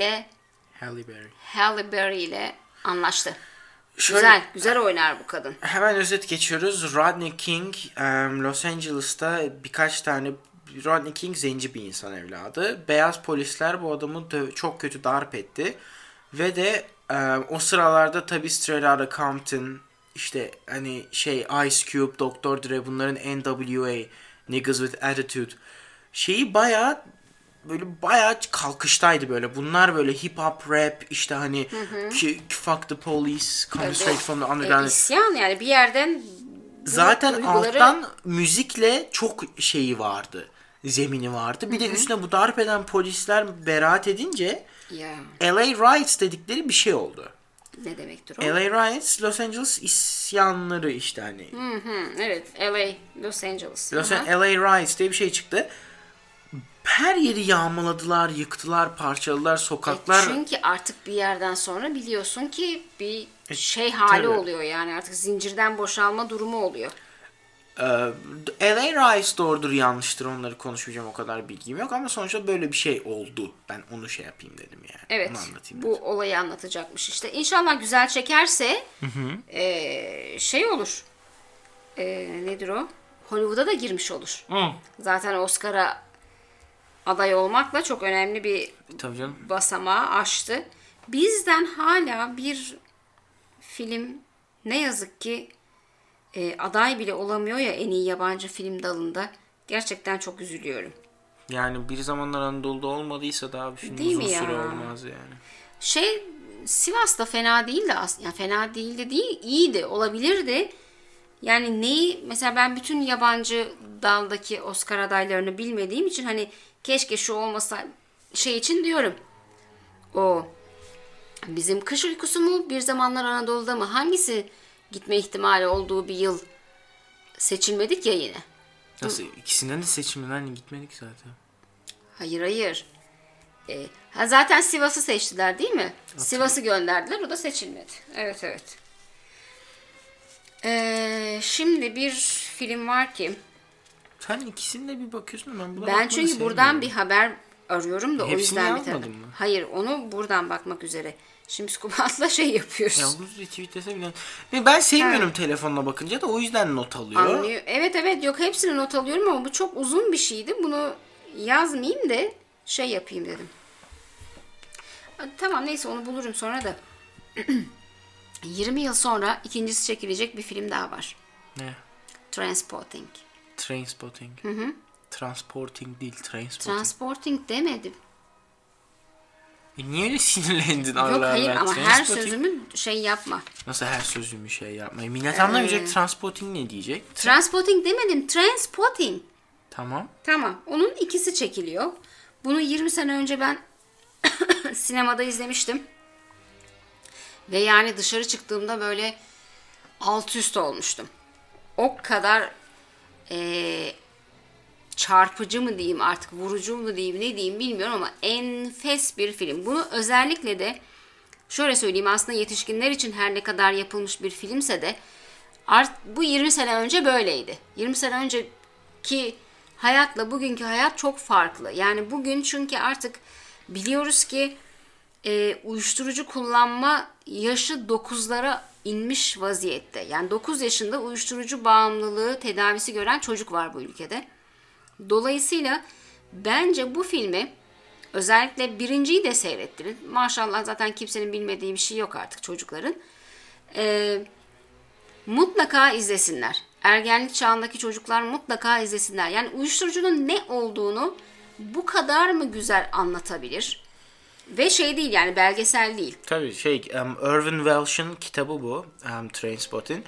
Berry ile anlaştı. Güzel oynar bu kadın. Hemen özet geçiyoruz. Rodney King Los Angeles'ta Rodney King zenci bir insan evladı. Beyaz polisler bu adamı çok kötü darp etti. Ve de o sıralarda tabii Straight Outta Compton, işte hani Ice Cube, Dr. Dre, bunların NWA, Niggas with Attitude şeyi bayağı kalkıştaydı böyle. Bunlar böyle hip hop rap, işte hani fuck the police, come straight from the underground. İsyan yani bir yerden. Zaten alttan müzikle çok şeyi vardı. Zemini vardı. Bir de üstüne bu darp eden polisler beraat edince LA Riots dedikleri bir şey oldu. Ne demektir o? LA Riots, Los Angeles isyanları işte hani. Evet, Los Angeles. LA Riots diye bir şey çıktı. Her yeri yağmaladılar, yıktılar, parçaladılar, sokaklar. Çünkü artık bir yerden sonra biliyorsun ki bir hali oluyor yani, artık zincirden boşalma durumu oluyor. LA Riots doğrudur yanlıştır, onları konuşmayacağım, o kadar bilgim yok ama sonuçta böyle bir şey oldu. Ben onu yapayım dedim yani. Evet, bu olayı anlatacakmış işte. İnşallah güzel çekerse olur. Nedir o? Hollywood'a da girmiş olur. Zaten Oscar'a aday olmakla çok önemli bir basamağı aştı. Bizden hala bir film ne yazık ki aday bile olamıyor ya en iyi yabancı film dalında. Gerçekten çok üzülüyorum. Yani bir zamanlar Anadolu'da olmadıysa daha bir film uzun süre olmaz yani. Sivas'ta fena değildi aslında. Yani fena değildi değil, iyiydi, olabilirdi. Yani neyi, mesela ben bütün yabancı daldaki Oscar adaylarını bilmediğim için hani keşke şu olmasa için diyorum. O bizim Kış Uykusu mu, Bir Zamanlar Anadolu'da mı, hangisi gitme ihtimali olduğu bir yıl seçilmedik ya yine. Nasıl? İkisinden de seçilmeden gitmedik zaten. Hayır. Zaten Sivas'ı seçtiler değil mi? Sivas'ı gönderdiler, o da seçilmedi. Evet. Şimdi bir film var ki. Sen ikisine bir bakıyorsun, ben çünkü buradan bir haber arıyorum da hepsini o yüzden yazmadın mı? Hayır, onu buradan bakmak üzere. Şimdi Skubat'la yapıyoruz. Ya bunu retweetlese bile. Ben sevmiyorum telefonla bakınca da, o yüzden not alıyor. Anlıyor. Evet, yok hepsini not alıyorum ama bu çok uzun bir şeydi. Bunu yazmayayım da yapayım dedim. Tamam, neyse onu bulurum sonra da. 20 yıl sonra ikincisi çekilecek bir film daha var. Ne? Trainspotting. Transporting değil, Trainspotting. Transporting demedim. Niye öyle sinirlendin? Yok hayır ama her sözümü yapma. Nasıl her sözümü yapmayı? Millet anlamayacak, Transporting ne diyecek? Transporting demedim, Trainspotting. Tamam. Onun ikisi çekiliyor. Bunu 20 sene önce ben sinemada izlemiştim. Ve yani dışarı çıktığımda böyle alt üst olmuştum. O kadar çarpıcı mı diyeyim artık, vurucu mu diyeyim, ne diyeyim bilmiyorum ama enfes bir film. Bunu özellikle de şöyle söyleyeyim, aslında yetişkinler için her ne kadar yapılmış bir filmse de bu 20 sene önce böyleydi. 20 sene önceki hayatla bugünkü hayat çok farklı. Yani bugün çünkü artık biliyoruz ki uyuşturucu kullanma yaşı 9'lara inmiş vaziyette. Yani 9 yaşında uyuşturucu bağımlılığı tedavisi gören çocuk var bu ülkede. Dolayısıyla bence bu filmi, özellikle birinciyi de seyrettirin. Maşallah zaten kimsenin bilmediği bir şey yok artık çocukların. Mutlaka izlesinler. Ergenlik çağındaki çocuklar mutlaka izlesinler. Yani uyuşturucunun ne olduğunu bu kadar mı güzel anlatabilir? Ve şey değil, yani belgesel değil. Tabii Irvin Welsh'ın kitabı bu. Trainspotting.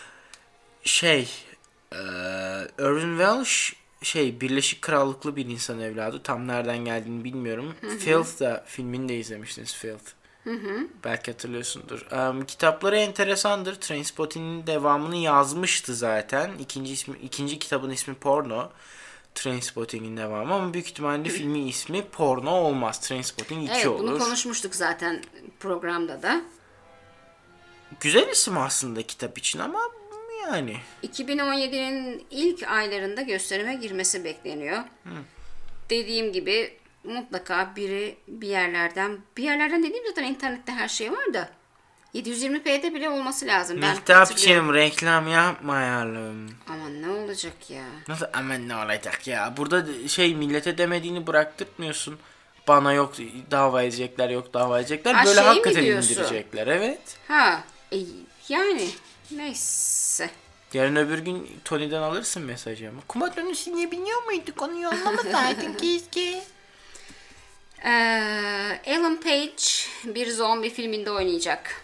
Irvin Welsh Birleşik Krallıklı bir insan evladı. Tam nereden geldiğini bilmiyorum. Filth da filmini de izlemiştiniz, Filth. Belki hatırlıyorsundur. Kitapları enteresandır. Trainspotting'in devamını yazmıştı zaten. İkinci kitabın ismi Porno. Trainspotting'in devamı, ama büyük ihtimalle filmin ismi Porno olmaz. Trainspotting 2 olur. Evet, bunu konuşmuştuk zaten programda da. Güzel isim aslında kitap için ama yani. 2017'nin ilk aylarında gösterime girmesi bekleniyor. Dediğim gibi mutlaka biri bir yerlerden dediğim, zaten internette her şey var da 720p'de bile olması lazım. Mehtapçığım, reklam yapmayalım. Aman ne olacak ya? Nasıl aman ne olacak ya? Burada millete demediğini bıraktırtmıyorsun. Bana yok dava edecekler, yok dava edecekler. Böyle hakikaten indirecekler, evet. Yani neyse. Yarın öbür gün Tony'den alırsın mesajı ama. Kumatonu sinebiliyor muyduk, onu yollamasaydın keşke. Ellen Page bir zombi filminde oynayacak.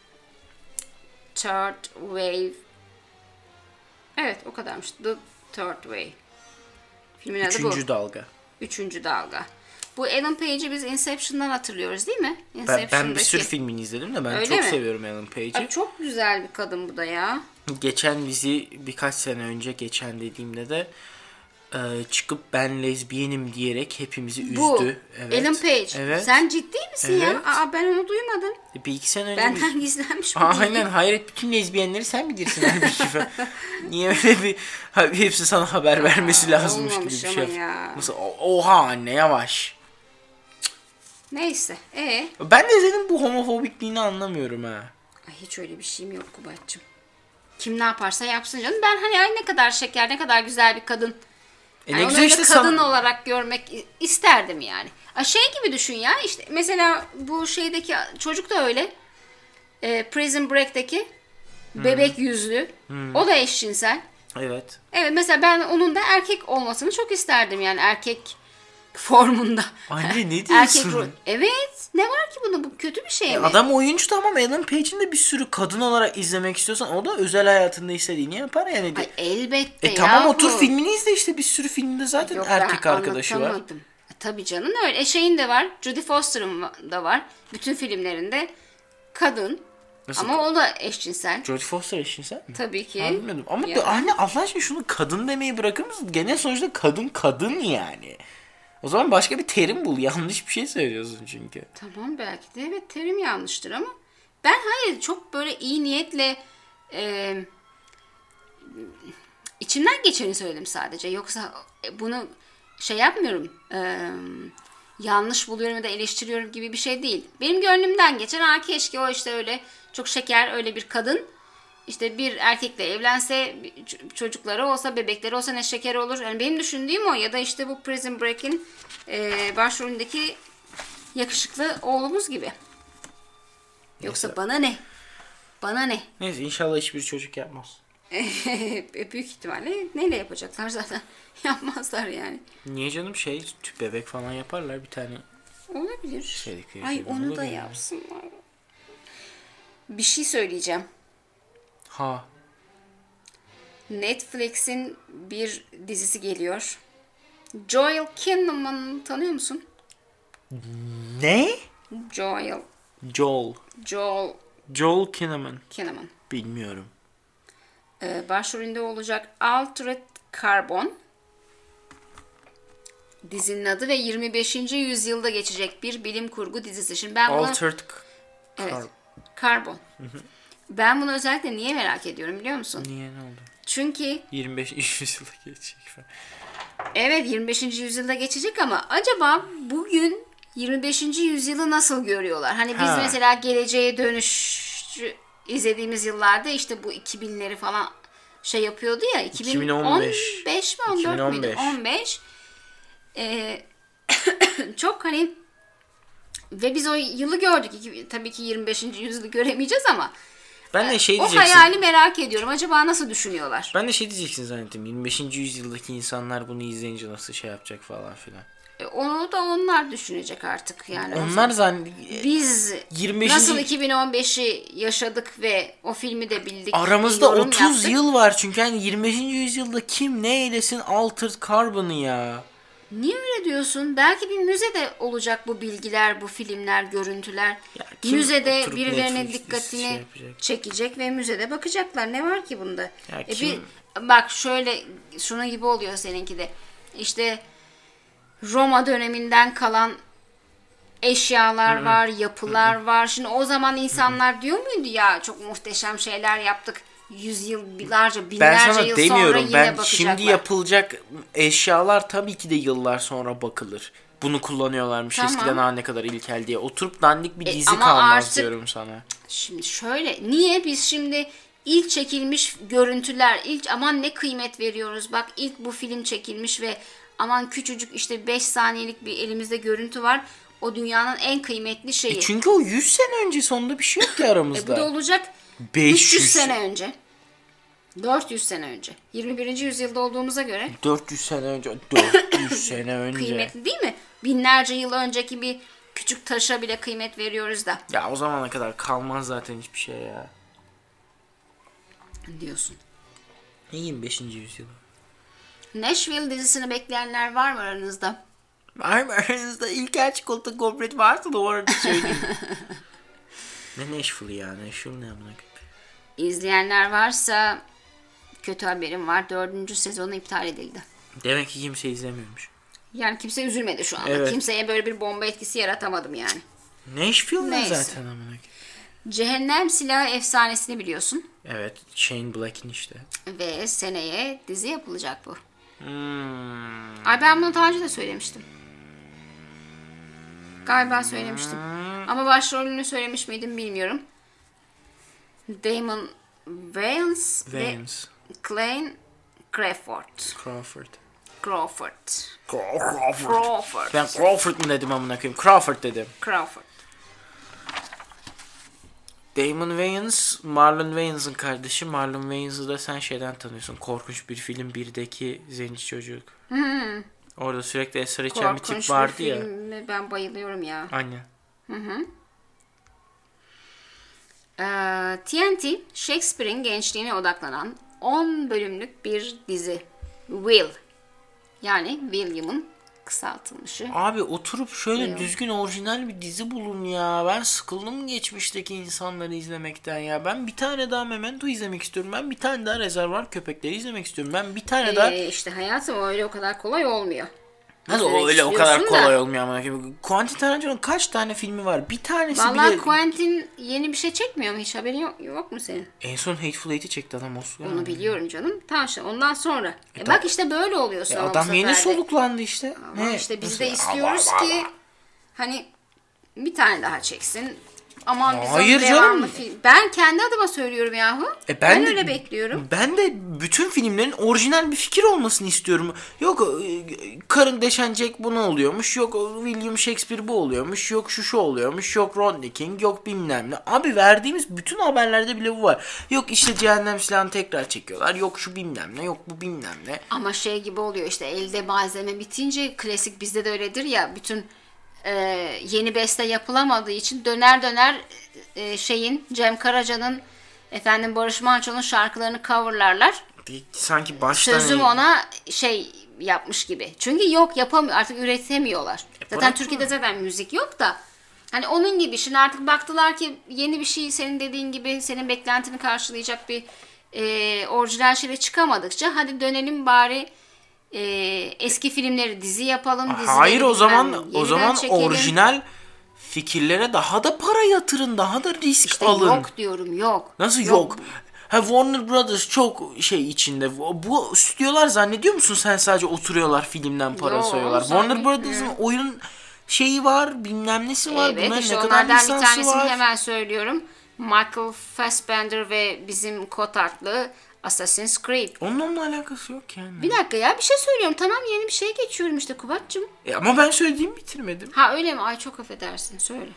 Third Wave. Evet, o kadarmış. The Third Wave. Filmin adı bu. Üçüncü dalga. Üçüncü dalga. Bu Ellen Page'i biz Inception'dan hatırlıyoruz değil mi? Ben bir sürü filmini izledim de ben öyle çok seviyorum Ellen Page'i. Çok güzel bir kadın bu da ya. Geçen dizi birkaç sene önce, geçen dediğimde de çıkıp ben lezbiyenim diyerek hepimizi üzdü. Bu evet. Ellen Page. Evet. Sen ciddi misin evet. ya? Ben onu duymadım. Bir iki sene önce. Benden gizlenmiş bu. Aynen, hayret, bütün lezbiyenleri sen bilirsin halbuki. Niye öyle hepsi sana haber vermesi lazımmış gibi bir şey. Ya. Nasıl? Oha anne, yavaş. Neyse. Ben de senin bu homofobikliğini anlamıyorum ha. Hiç öyle bir şeyim yok Kubat'cığım. Kim ne yaparsa yapsın canım. Ben ne kadar şeker, ne kadar güzel bir kadın. Ne güzel işte kadın olarak görmek isterdim yani. Şey gibi düşün ya, işte mesela bu şeydeki çocuk da öyle. Prison Break'teki bebek yüzlü. O da eşcinsel. Evet. Evet, mesela ben onun da erkek olmasını çok isterdim yani, erkek formunda. Anne ne diyorsun? Evet. Ne var ki bunda? Bu kötü bir şey mi? Adam oyuncu tamam. Alan Page'in de bir sürü kadın olarak izlemek istiyorsan o da özel hayatında istediğini yapar yani. Elbette ya. Tamam, otur filmini izle işte, bir sürü filmde zaten erkek arkadaşı var. Tabii canım öyle. Şeyin de var. Jodie Foster'ın da var. Bütün filmlerinde kadın. Nasıl? Ama o da eşcinsel. Jodie Foster eşcinsel mi? Tabii ki. Anladım. Ama anne Allah aşkına şunu kadın demeyi bırakır mısın? Gene sonuçta kadın yani. O zaman başka bir terim bul. Yanlış bir şey söylüyorsun çünkü. Tamam, belki de evet terim yanlıştır ama ben çok böyle iyi niyetle içimden geçeni söyledim sadece. Yoksa bunu yapmıyorum. Yanlış buluyorum ya da eleştiriyorum gibi bir şey değil. Benim gönlümden geçen keşke o işte öyle çok şeker öyle bir kadın işte bir erkekle evlense, çocukları olsa, bebekleri olsa ne şeker olur. Yani benim düşündüğüm o, ya da işte bu Prison Break'in başrolündeki yakışıklı oğlumuz gibi. Yoksa neyse. Bana ne? Neyse, inşallah hiçbir çocuk yapmaz. Büyük ihtimalle neyle yapacaklar zaten. Yapmazlar yani. Niye canım, tüp bebek falan yaparlar bir tane. Olabilir. Ay onu da yapsınlar. Bir şey söyleyeceğim. Netflix'in bir dizisi geliyor. Joel Kinnaman'ı tanıyor musun? Ne? Joel Kinnaman. Bilmiyorum. Başrolünde olacak Altered Carbon. Dizinin adı ve 25. yüzyılda geçecek bir bilim kurgu dizisi. Şimdi ben Altered Evet. Karbon. Ben bunu özellikle niye merak ediyorum biliyor musun? Niye, ne oldu? Çünkü 25 yüzyılda geçecek falan. evet 25. yüzyılda geçecek ama acaba bugün 25. yüzyılı nasıl görüyorlar? Hani biz mesela Geleceğe Dönüş izlediğimiz yıllarda işte bu 2000'leri falan şey yapıyordu ya. 2015 mi 14 müydü? 15. Çok hani ve biz o yılı gördük. Tabii ki 25. yüzyılı göremeyeceğiz ama Ben de o hayali merak ediyorum. Acaba nasıl düşünüyorlar? Ben de şey diyeceksin zannettim. 25. yüzyıldaki insanlar bunu izleyince nasıl şey yapacak falan filan. Onu da onlar düşünecek artık yani. Onlar biz 25. nasıl 2015'i yaşadık ve o filmi de bildik. Aramızda 30 yaptık. yıl var çünkü yani 25. yüzyılda kim ne eylesin Altered Carbon'ı ya. Niye öyle diyorsun? Belki bir müzede olacak bu bilgiler, bu filmler, görüntüler. Müzede birilerinin dikkatini çekecek ve müzede bakacaklar. Ne var ki bunda? Bak şöyle şuna gibi oluyor seninki de. İşte Roma döneminden kalan eşyalar var, yapılar var. Şimdi o zaman insanlar diyor muydu ya çok muhteşem şeyler yaptık. Binlerce yıl sonra yine bakacaklar. Şimdi yapılacak eşyalar tabii ki de yıllar sonra bakılır. Bunu kullanıyorlarmış eskiden ne kadar ilkel diye. Oturup dandik bir dizi kalmaz artık, diyorum sana. Şimdi şöyle niye biz şimdi ilk çekilmiş görüntüler aman ne kıymet veriyoruz bak ilk bu film çekilmiş ve aman küçücük işte 5 saniyelik bir elimizde görüntü var. O dünyanın en kıymetli şeyi. Çünkü o 100 sene önce sonunda bir şey yok ki aramızda. Bu da olacak 300 sene önce. 400 sene önce. 21. yüzyılda olduğumuza göre. 400 sene önce. 400 sene önce. Kıymetli değil mi? Binlerce yıl önceki bir küçük taşa bile kıymet veriyoruz da. Ya o zamana kadar kalmaz zaten hiçbir şey ya. Diyorsun. 25. yüzyılı. Nashville dizisini bekleyenler var mı aranızda? Var mı aranızda? İlker çikolata gofret varsa da orada söyleyeyim. Ne Nashville ya? Nashville ne amına? İzleyenler varsa kötü haberim var. 4. sezonu iptal edildi. Demek ki kimse izlemiyormuş. Yani kimse üzülmedi şu anda. Evet. Kimseye böyle bir bomba etkisi yaratamadım yani. Nashville ne zaten amına? Cehennem Silahı efsanesini biliyorsun. Evet. Shane Black'in işte. Ve seneye dizi yapılacak bu. Ay ben bunu daha önce de söylemiştim. Galiba söylemiştim. Ama başrolünü söylemiş miydim bilmiyorum. Damon Wayans ve Clayne Crawford. Ben Crawford mu dedim amına koyayım? Crawford dedim. Damon Wayans, Marlon Wayans'ın kardeşi. Marlon Wayans'ı da sen şeyden tanıyorsun. Korkunç bir film 1'deki zenci çocuk. Orada sürekli esrar içen bir tip vardı ya. Korkunç bir film ben bayılıyorum ya. Aynen. TNT, Shakespeare'in gençliğine odaklanan 10 bölümlük bir dizi. Will. Yani William'ın kısaltılmışı. Abi oturup şöyle düzgün orijinal bir dizi bulun ya. Ben sıkıldım geçmişteki insanları izlemekten ya. Ben bir tane daha Memento izlemek istiyorum. Ben bir tane daha Rezervuar Köpekleri izlemek istiyorum. Ben bir tane daha... İşte hayatım öyle o kadar kolay olmuyor. Nasıl öyle o kadar kolay olmuyor ama. Quentin Tarantino'nun kaç tane filmi var? Bir tanesi bile... Vallahi Quentin yeni bir şey çekmiyor mu? Hiç haberin yok mu senin? En son Hateful Eight'i çekti adam Oscar. Onu biliyorum canım. Tamam işte ondan sonra. Bak işte böyle oluyorsun ama adam yeni soluklandı işte. Ama işte biz de istiyoruz ki hani bir tane daha çeksin. Aman bizim devamlı film. Ben kendi adıma söylüyorum yahu. Ben öyle bekliyorum. Ben de bütün filmlerin orijinal bir fikir olmasını istiyorum. Yok karın deşen Jack bu ne oluyormuş. Yok William Shakespeare bu oluyormuş. Yok şu oluyormuş. Yok Rodney King. Yok bilmem ne. Abi verdiğimiz bütün haberlerde bile bu var. Yok işte Cehennem Silahı'nı tekrar çekiyorlar. Yok şu bilmem ne. Yok bu bilmem ne. Ama şey gibi oluyor işte elde malzeme bitince klasik bizde de öyledir ya bütün yeni beste yapılamadığı için döner Cem Karaca'nın Barış Manço'nun şarkılarını coverlarlar. Sanki baştan sözüm ona yapmış gibi. Çünkü yok yapamıyor artık üretemiyorlar. Zaten Türkiye'de zaten müzik yok da hani onun gibi şimdi artık baktılar ki yeni bir şey senin dediğin gibi senin beklentini karşılayacak bir orijinal şeyle çıkamadıkça hadi dönelim bari eski filmleri dizi yapalım. Hayır o zaman çekelim. orijinal fikirlere daha da para yatırın, daha da risk İşte alın. yok diyorum, yok. Nasıl yok? Ha, Warner Brothers çok şey içinde. Bu stüdyolar zannediyor musun sen sadece oturuyorlar filmden para Yo, sayıyorlar. Warner Brothers'ın oyun şeyi var, bilmem nesi var. Evet, Bunların işte ne kadar onlardan bir lisansı tanesini var. hemen söylüyorum. Michael Fassbender ve bizim Cotard'lı Assassin's Creed. Onunla alakası yok yani. Bir dakika ya, bir şey söylüyorum. Tamam, yeni bir şeye geçiyorum işte Kubat'cığım. Ama ben söylediğimi bitirmedim. Ha öyle mi? Ay çok affedersin, söyle.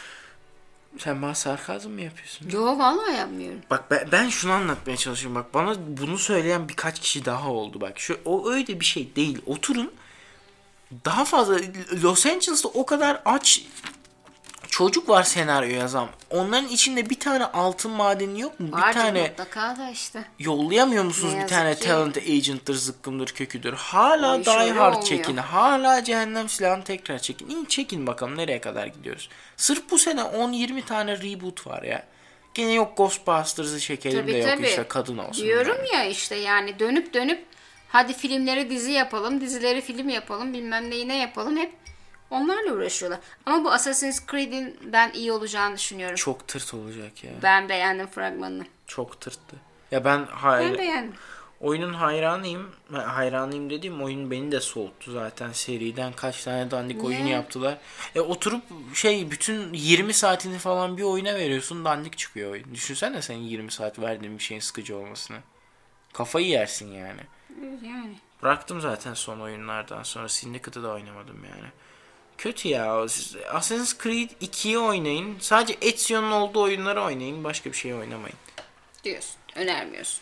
Sen bana sarkazm mı yapıyorsun? Yo vallahi yapmıyorum. Bak ben şunu anlatmaya çalışıyorum. Bak bana bunu söyleyen birkaç kişi daha oldu. Bak o öyle bir şey değil. Oturun. Daha fazla Los Angeles'ta o kadar aç çocuk var senaryo yazan. Onların içinde bir tane altın madeni yok mu? Var Bir tane mutlaka da işte. yollayamıyor musunuz Ne bir tane yazık ki. talent agent'tır, zıkkımdır, köküdür. Hala O iş Die öyle Hard olmuyor. çekin. Hala Cehennem Silahı'nı tekrar çekin. İyi çekin bakalım nereye kadar gidiyoruz. Sırf bu sene 10-20 tane reboot var ya. Gene yok Ghostbusters'ı çekelim de yok işte kadın olsun. Diyorum yani. ya işte, yani dönüp hadi filmleri dizi yapalım, dizileri film yapalım, bilmem neyi ne yapalım, hep onlarla uğraşıyorlar. Ama bu Assassin's Creed'in ben iyi olacağını düşünüyorum. Çok tırt olacak ya. Ben beğendim fragmanını. Çok tırttı. Ya ben beğendim. oyunun hayranıyım. Hayranıyım dediğim oyun beni de soğuttu zaten seriden. Kaç tane dandik oyun yaptılar. Oturup bütün 20 saatini falan bir oyuna veriyorsun, dandik çıkıyor oyun. Düşünsene senin 20 saat verdiğin bir şeyin sıkıcı olmasını. Kafayı yersin yani. Yani. Bıraktım zaten son oyunlardan sonra. Syndicate'ı da oynamadım yani. Kötü ya. Assassin's Creed 2'yi oynayın. Sadece Ezio'nun olduğu oyunları oynayın. Başka bir şey oynamayın. Diyorsun. Önermiyorsun.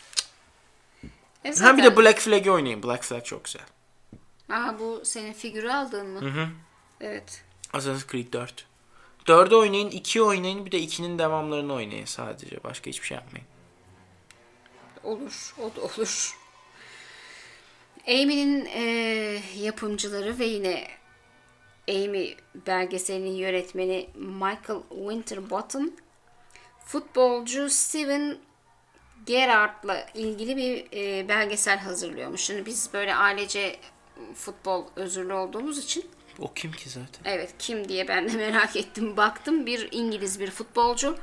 Ha bir de Black Flag'i oynayın. Black Flag çok güzel. Bu senin figürü aldığın mı? Hı. Evet. Assassin's Creed 4. 4'ü oynayın, 2'yi oynayın, bir de 2'nin devamlarını oynayın sadece. Başka hiçbir şey yapmayın. Olur. O da olur. Amy'nin yapımcıları ve yine Amy belgeselinin yönetmeni Michael Winterbottom, futbolcu Steven Gerrard'la ilgili bir belgesel hazırlıyormuş. Şimdi biz böyle ailece futbol özürlü olduğumuz için. O kim ki zaten? Evet, kim diye ben de merak ettim. Baktım, bir İngiliz bir futbolcu.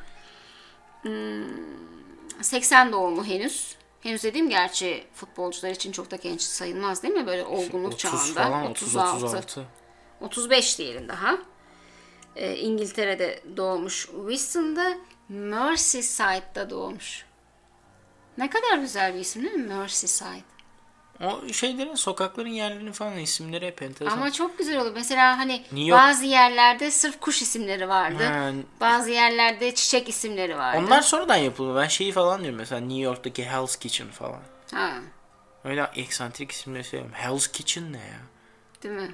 80 doğumlu henüz. Henüz dediğim gerçi futbolcular için çok da genç sayılmaz değil mi? Böyle olgunluk 30 çağında. falan, 36. 36. 35 diyelim daha. İngiltere'de doğmuş. Wiston'da Merseyside'da doğmuş. Ne kadar güzel bir isim değil mi? Merseyside. O şeylerin, sokakların yerlerinin falan isimleri hep enteresan. Ama çok güzel olur. Mesela hani New bazı yerlerde sırf kuş isimleri vardı. Ha. Bazı yerlerde çiçek isimleri vardı. Onlar sonradan yapıldı. Ben şeyi falan diyorum mesela, New York'taki Hell's Kitchen falan. Ha, Öyle eksantrik isimleri seviyorum. Hell's Kitchen ne ya? değil mi?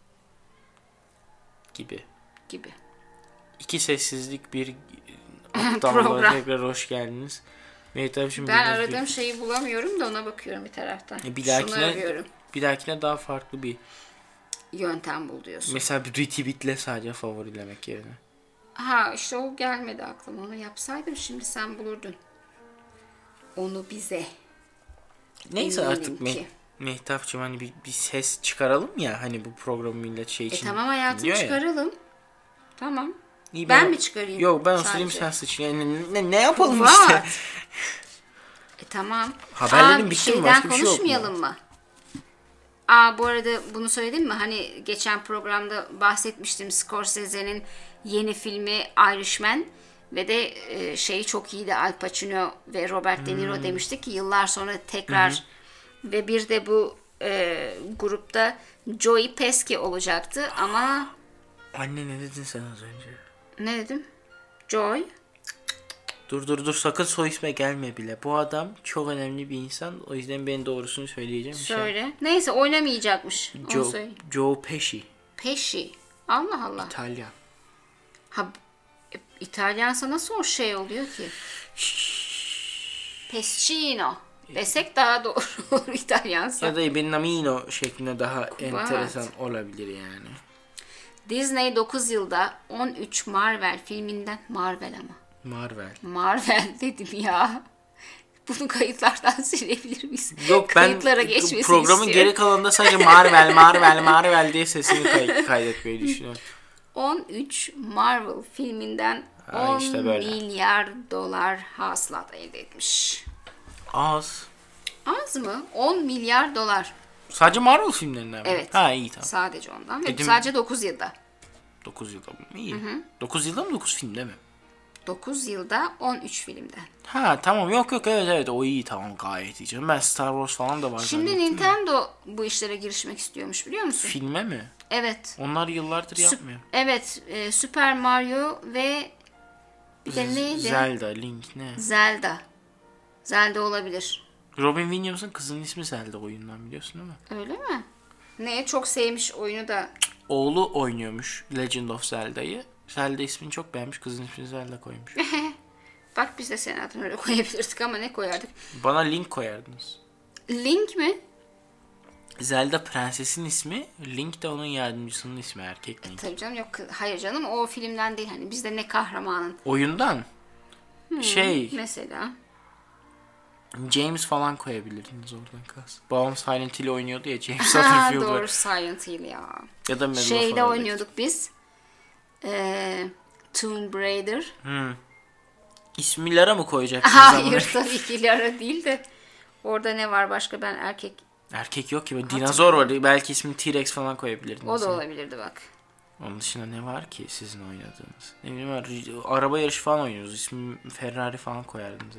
Gibi. Gibi. İki sessizlik bir aptallığa Program. tekrar hoş geldiniz. Tabii şimdi Ben aradığım şeyi bulamıyorum da ona bakıyorum bir taraftan. Şunu arıyorum. bir dahakine daha farklı bir Yöntem bul diyorsun. mesela bir retweetle sadece favorilemek yerine. Ha işte o gelmedi aklıma. Onu yapsaydım şimdi sen bulurdun. Onu bize. Neyse Eminim artık ki. Mehtapçığım hani bir ses çıkaralım ya, hani bu programı millet şey için Tamam hayatım, dinliyor ya. çıkaralım. Tamam. İyi, Ben mi çıkarayım? Yok, ben sadece? ısırayım sen sıç. Yani ne yapalım What? işte. Tamam. Haberlerin bitti mi? Şeyden Başka bir şey yok mu? konuşmayalım mı? Bu arada bunu söyledim mi? Hani geçen programda bahsetmiştim, Scorsese'nin yeni filmi Irishman ve de şeyi çok iyiydi, Al Pacino ve Robert De Niro demiştik ki yıllar sonra tekrar ve bir de bu grupta Joey Pesci olacaktı ama Anne ne dedin sen az önce? ne dedim? Joy? Dur sakın soy isme gelme bile. Bu adam çok önemli bir insan. O yüzden ben doğrusunu söyleyeceğim. Söyle. Neyse, oynamayacakmış. Onu söyle. Joe Pesci. Pesci. Allah Allah. İtalyan. Ha, İtalyansa nasıl o şey oluyor ki? Pescino desek daha doğru olur İtalyansa. Ya da Beniamino şeklinde daha enteresan olabilir yani. Disney 9 yılda 13 Marvel filminden, Marvel Marvel dedim ya. Bunu kayıtlardan silebilir miyiz? Yok, ben Kayıtlara geçmesini programın istiyorum. geri kalanında sadece Marvel diye sesini kaydetmeyi düşünüyorum. 13 Marvel filminden 10 işte böyle. milyar dolar hasılat elde etmiş. Az. Az mı? 10 milyar dolar. Sadece Marvel filmlerinden mi? Evet. Ha iyi tamam. Sadece ondan. Ve Dedim- sadece 9 yılda. 9 yılda mı? İyi. 9 yılda mı 9 filmde mi? 9 yılda 13 filmde. Ha tamam yok evet o iyi tamam gayet iyi canım. Ben Star Wars falan da var Şimdi zannettim. Nintendo bu işlere girişmek istiyormuş biliyor musun? Filme mi? Evet. Onlar yıllardır yapmıyor. Evet. Super Mario ve bir de neydi? Zelda, Link ne? Zelda. Zelda olabilir. Robin Williams'ın kızının ismi Zelda oyundan biliyorsun değil mi? Öyle mi? Ne çok sevmiş oyunu da. Oğlu oynuyormuş Legend of Zelda'yı. Zelda ismini çok beğenmiş. Kızın ismini Zelda koymuş. Bak biz de senin adını öyle koyabilirdik ama ne koyardık? Bana Link koyardınız. Link mi? Zelda prensesin ismi, Link de onun yardımcısının ismi erkek Link. Tabii canım yok. Hayır canım o filmden değil. Hani bizde ne kahramanın. Oyundan Mesela. James falan koyabilirdiniz oradan kas. Babam Silent Hill oynuyordu ya James Ha, Satterfield'da. doğru Silent Hill ya. Ya da Medal of Şeyde Honor. oynuyorduk biz. Tomb Raider. İsmi Lara mı koyacaksınız ama? Hayır tabii ki Lara değil de. Orada ne var başka ben erkek. Erkek yok ki. Dinozor var. Belki ismini T-Rex falan koyabilirdiniz. O da olabilirdi bak. Onun dışında ne var ki sizin oynadığınız? Ne bileyim araba yarışı falan oynuyoruz. İsmi Ferrari falan koyardınız.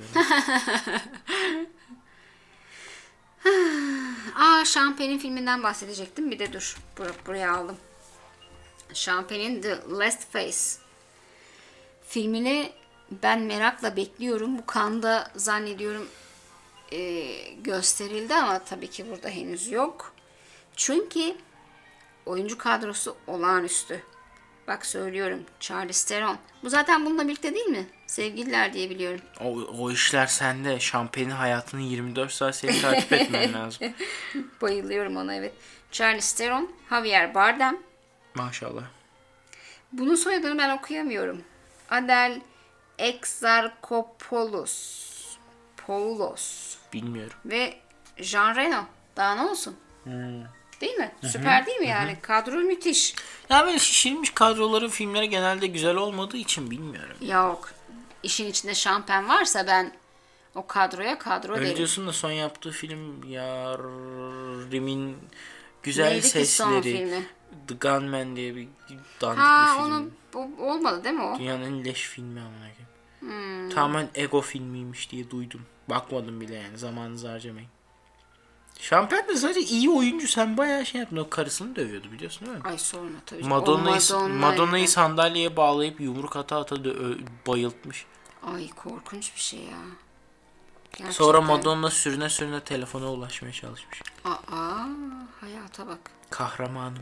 Champagne'in filminden bahsedecektim. Bir de dur. Buraya aldım. Champagne'in The Last Face filmini ben merakla bekliyorum. Bu Cannes'da zannediyorum gösterildi ama tabii ki burada henüz yok. Çünkü oyuncu kadrosu olağanüstü. Bak söylüyorum. Charlize Theron. Bu zaten bununla birlikte değil mi? Sevgililer diye biliyorum. O işler sende. Şampiyenin hayatını 24 saat seni takip etmen lazım. Bayılıyorum ona evet. Charlize Theron, Javier Bardem. Maşallah. Bunun soyadını ben okuyamıyorum. Adel Exarchopoulos. Bilmiyorum. Ve Jean Reno. Daha ne olsun? Değil mi? Süper değil mi yani? Kadro müthiş. Ya böyle şişirilmiş kadroların filmleri genelde güzel olmadığı için bilmiyorum. Yok. İşin içinde şampen varsa ben o kadroya kadro Öyle derim. diyorsun da son yaptığı film Yarim'in güzel Neydi ki son sesleri. filmi? The Gunman diye bir dandik Ha bir film. onu olmadı değil mi o? Dünyanın en leş filmi amına koyayım. Tamamen ego filmiymiş diye duydum. Bakmadım bile yani zamanınızı harcamayın. Şampiyon de sadece iyi oyuncu sen bayağı şey yaptın. O karısını dövüyordu biliyorsun değil mi? Ay sorma tabii. Madonna'yı sandalyeye bağlayıp yumruk ata bayıltmış. Ay korkunç bir şey ya. Gerçekten. Sonra Madonna sürüne sürüne telefona ulaşmaya çalışmış. Hayata bak. Kahramanım.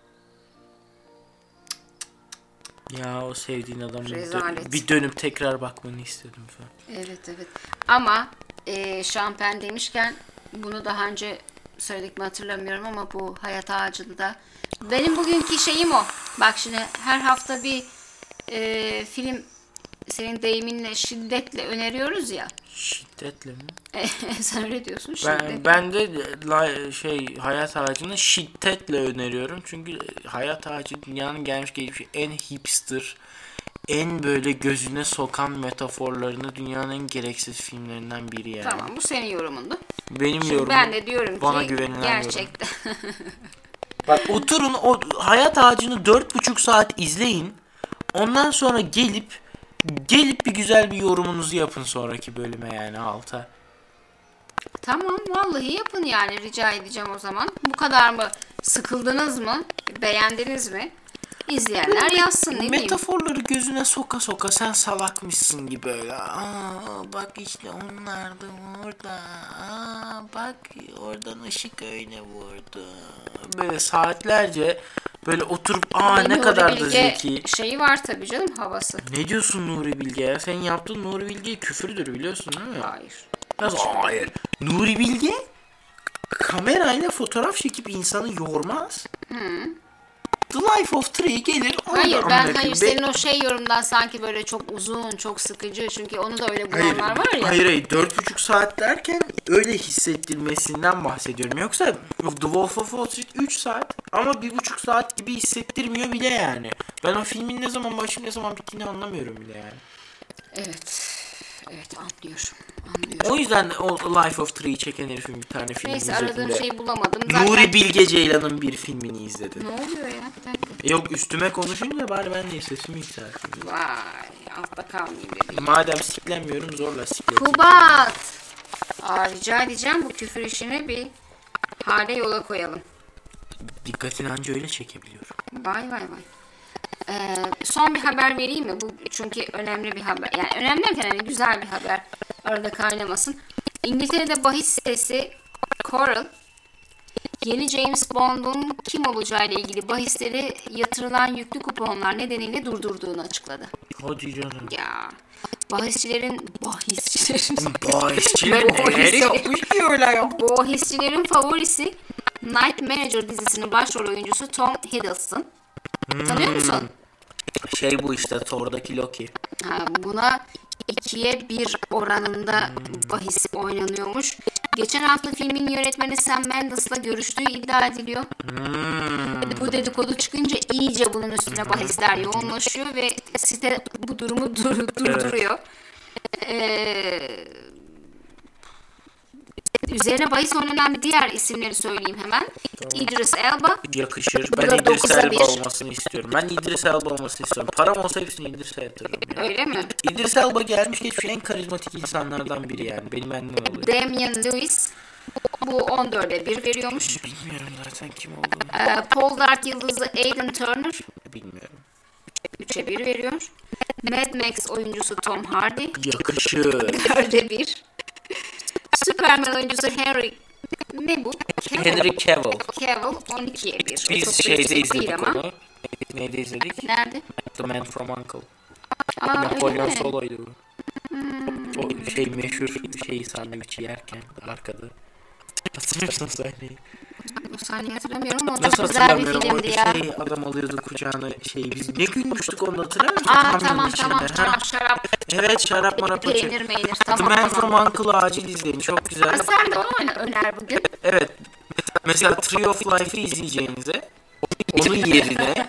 Ya o sevdiğin adamın Rezalet. bir dönüp tekrar bakmanı istedim falan. Evet. Ama şampen demişken bunu daha önce söyledik mi hatırlamıyorum ama bu Hayat Ağacı'da da benim bugünkü şeyim o. Bak şimdi her hafta bir film senin deyiminle şiddetle öneriyoruz ya. Şiddetle mi? Sen öyle diyorsun şiddetle. Ben de Hayat Ağacı'nı şiddetle öneriyorum. Çünkü Hayat Ağacı dünyanın gelmiş geçmiş en hipster, en böyle gözüne sokan metaforlarını dünyanın en gereksiz filmlerinden biri yani. Tamam bu senin yorumundu. Benim Şimdi yorumum. ben de diyorum bana ki güvenilen gerçekten. Bak oturun o Hayat Ağacı'nı 4,5 saat izleyin. Ondan sonra gelip bir güzel bir yorumunuzu yapın sonraki bölüme yani alta. Tamam vallahi yapın yani rica edeceğim o zaman. Bu kadar mı? Sıkıldınız mı? Beğendiniz mi? İzleyenler yazsın ne bileyim. Metaforları gözüne soka soka sen salakmışsın gibi öyle. Bak işte onlar da orada. Bak oradan ışık öyle vurdu. Böyle saatlerce böyle oturup ne Nuri kadar da Bilge zeki. şeyi var tabii canım havası. Ne diyorsun Nuri Bilge ya? Senin yaptığın Nuri Bilge küfürdür biliyorsun değil mi? Hayır. Nasıl? Hayır. Nuri Bilge kamerayla fotoğraf çekip insanı yormaz. The Life of Pi gelir. Hayır senin o şey yorumdan sanki böyle çok uzun, çok sıkıcı, çünkü onu da öyle bulanlar var ya. Hayır 4,5 saat derken öyle hissettirmesinden bahsediyorum. Yoksa The Wolf of Wall Street 3 saat ama 1,5 saat gibi hissettirmiyor bile yani. Ben o filmin ne zaman başlayıp ne zaman bittiğini anlamıyorum bile yani. Evet anlıyorum. O yüzden o Life of Pi'yi çeken herifin bir tane filmini Neyse, izledim aradığım de. şeyi bulamadım. Zaten... Nuri Bilge Ceylan'ın bir filmini izledim. Ne oluyor ya? Bir dakika. Yok, üstüme konuşunca bari ben de sesimi yükselteyim. Vay, altta kalmayayım dedim. Madem siklenmiyorum zorla sikleteyim. Kubat! Rica edeceğim, bu küfür işini bir hale yola koyalım. Dikkatini anca öyle çekebiliyorum. Vay. Son bir haber vereyim mi? Bu çünkü önemli bir haber. Yani önemli derken hani güzel bir haber. Arada kaynamasın. İngiltere'de bahis sitesi Coral yeni James Bond'un kim olacağı ile ilgili bahisleri yatırılan yüklü kuponlar nedeniyle durdurduğunu açıkladı. Hadi canım. Ya bahisçilerin neler yapmış ki öyle ya. bahisçilerin favorisi Night Manager dizisinin başrol oyuncusu Tom Hiddleston. Tanıyor musun? Bu işte Thor'daki Loki. Buna 2'ye 1 oranında bahis oynanıyormuş. Geçen hafta filmin yönetmeni Sam Mendes'la görüştüğü iddia ediliyor. Bu dedikodu çıkınca iyice bunun üstüne bahisler yoğunlaşıyor ve site bu durumu durduruyor. Üzerine bahis oynanan bir diğer isimleri söyleyeyim hemen. İdris Elba. Yakışır. Ben İdris Elba olmasını istiyorum. Ben İdris Elba olmasını istiyorum. Param olsa hepsini İdris'e yatırırım. Yani. Öyle mi? İdris Elba gelmiş geçmiş en karizmatik insanlardan biri yani. Benim benden oluyor. Damian Lewis. Bu 14'e 1 veriyormuş. Bilmiyorum zaten kim olduğunu. Paul Dart yıldızı Aidan Turner. Bilmiyorum. 3'e 1 veriyor. Mad Max oyuncusu Tom Hardy. Yakışır. 4'e 1. Superman oyuncusu Henry Henry Cavill. Cavill 12'ye 1. Biz şeyde izledik onu. Neyde izledik? Nerede? The Man from U.N.C.L.E. Napolyon Solo'ydu bu. O meşhur sandviçi yerken arkada. Hatırlıyorsun sahneyi? O sahneyi hatırlamıyorum ama o nasıl da güzel bir hatırlamıyorum? filmdi ya. Adam alıyordu kucağına biz ne gülmüştük onu hatırlıyor musun? Tamam şarap. Evet, şarap marap açık. Peynir The Man from U.N.C.L.E. acil izleyin, çok güzel. Sen de onu öner bugün. Evet. Mesela Tree of Life'ı izleyeceğinize onun yerine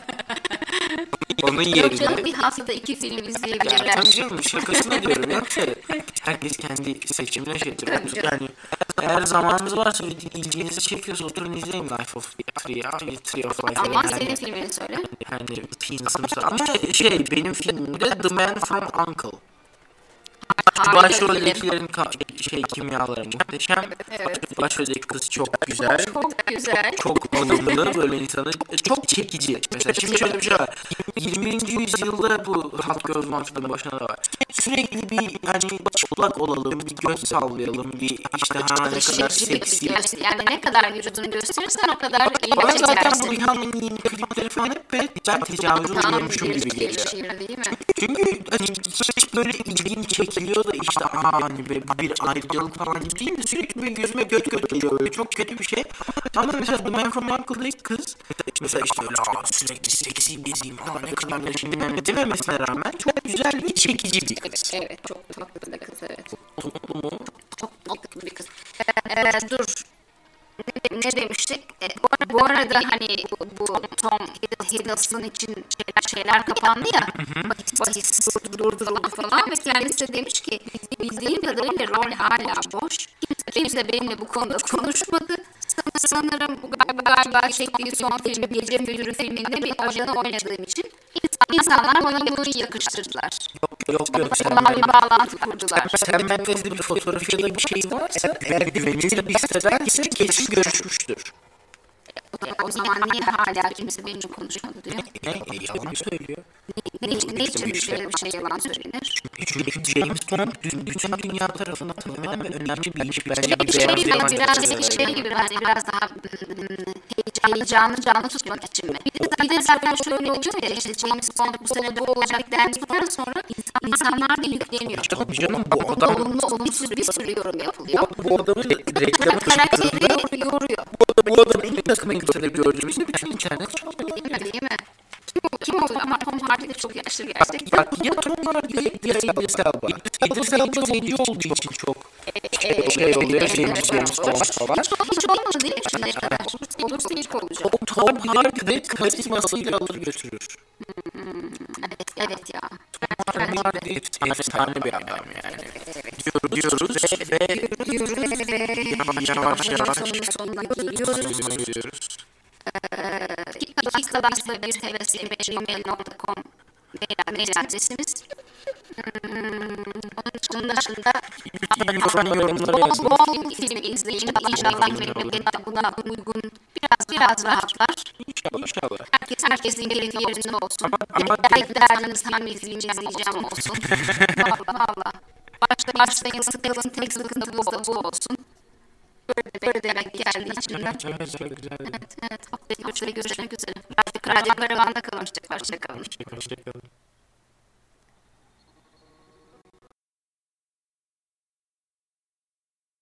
Yok canım, bir haftada 2 film izleyebilirler. Tabii canım, şakasına diyorum. Yoksa herkes kendi seçimine şeydir. Yani eğer zamanınız varsa ve ilginizi çekiyorsa oturun izleyin Life of Tree of Life. Ama senin filmini söyle. Yani Peanuts'ımsa. Ama benim filmimde The Man from U.N.C.L.E. Başroldekilerin kimyaları muhteşem. Evet. Başroldeki kız çok güzel. Çok güzel. Çok alımlı, böyle insanı çok çekici. Mesela şimdi şöyle bir şey var. 20. yüzyılda bu Hot Girls mantığının başına da var. Sürekli bir çıplak olalım, bir göz sallayalım, bir işte ne kadar seksi. Yani ne kadar vücudunu gösterirsen o kadar iyi Ama çekersin. zaten bu Rihanna'nın yeni klipleri falan hep ben tecavüz oluyormuşum gibi geliyor. Çünkü hiç böyle ilgin çekiliyor da işte bir ayrıcalık falan gibi değil de sürekli böyle gözüme göt geliyor, böyle çok kötü bir şey. Ama mesela The Man from U.N.C.L.E'daki kız mesela işte öyle sürekli seksi geziyim ne kadar da şimdi dememesine rağmen çok güzel bir çekici bir kız. Evet, çok tatlı bir kız, evet. Mutlu mu? Çok tatlı bir kız. Dur. Ne demiştik? Bu arada bu Tom Hiddleston için şeyler kapandı ya. Bahis durduruldu falan ve kendisi de demiş ki bildiğim kadarıyla rol hala boş. Kimse benimle bu konuda konuşmadı. Sanırım galiba çektiği son film Gece Müdürü filminde bir ajanı oynadığım için insanlar bana bunu yakıştırdılar. Yok. Onlar bir bağlantı kurdular. Sen Menderes'de bir fotoğrafı ya da bir şey varsa eğer güvenilir bir sitedense kesin görüşmüştür. O zaman niye hala kimse benimle konuşmadı diyor? Yalan söylüyor. Ne için şöyle bir şey yalan söylenir? Çünkü James Bond bütün dünya tarafından tanınan ve önemli bir iş. Bence bir beyaz biraz daha heyecanlı tutmak için mi? Bir de zaten şöyle oluyor ya, işte James Bond bu sene bu olacak dendikten sonra insanlar da yükleniyor. Canım bu adam olumlu olumsuz bir sürü yorum yapılıyor. Bu adamın reklamı karakteri yoruyor. Bu adamın ilk takım elbiseleri gördüğümüzde bütün internet çalıyor. Değil mi? Kim olur? Ama Tom Hardy de çok yaşlı gerçekten. Bak ya Tom Hardy ya İdris Elba. İdris Elba zenci olduğu için çok şey oluyor. James Bond falan. Hiç olmadı değil mi şimdiye kadar? Olursa ilk olacak. O Tom Hardy de karizmasıyla alır götürür. Evet ya. Tom Hardy efsane bir adam yani. Diyoruz ve yavaş Sonuna geliyoruz. Dakikadan sonra bir tebessüm.gmail.com mail adresimiz. Onun dışında bol film izleyin. İnşallah buna uygun biraz rahatlar. İnşallah. Herkesin yerinde olsun. Belki derdiniz tam izleyeceğim olsun. Valla. Başlayın sıkılın. Tek sıkıntımız da bu olsun. Böyle demek geldi içimden. Evet. Haftaya görüşmek üzere. Radyo Karavan'da kalın. Hoşçakalın.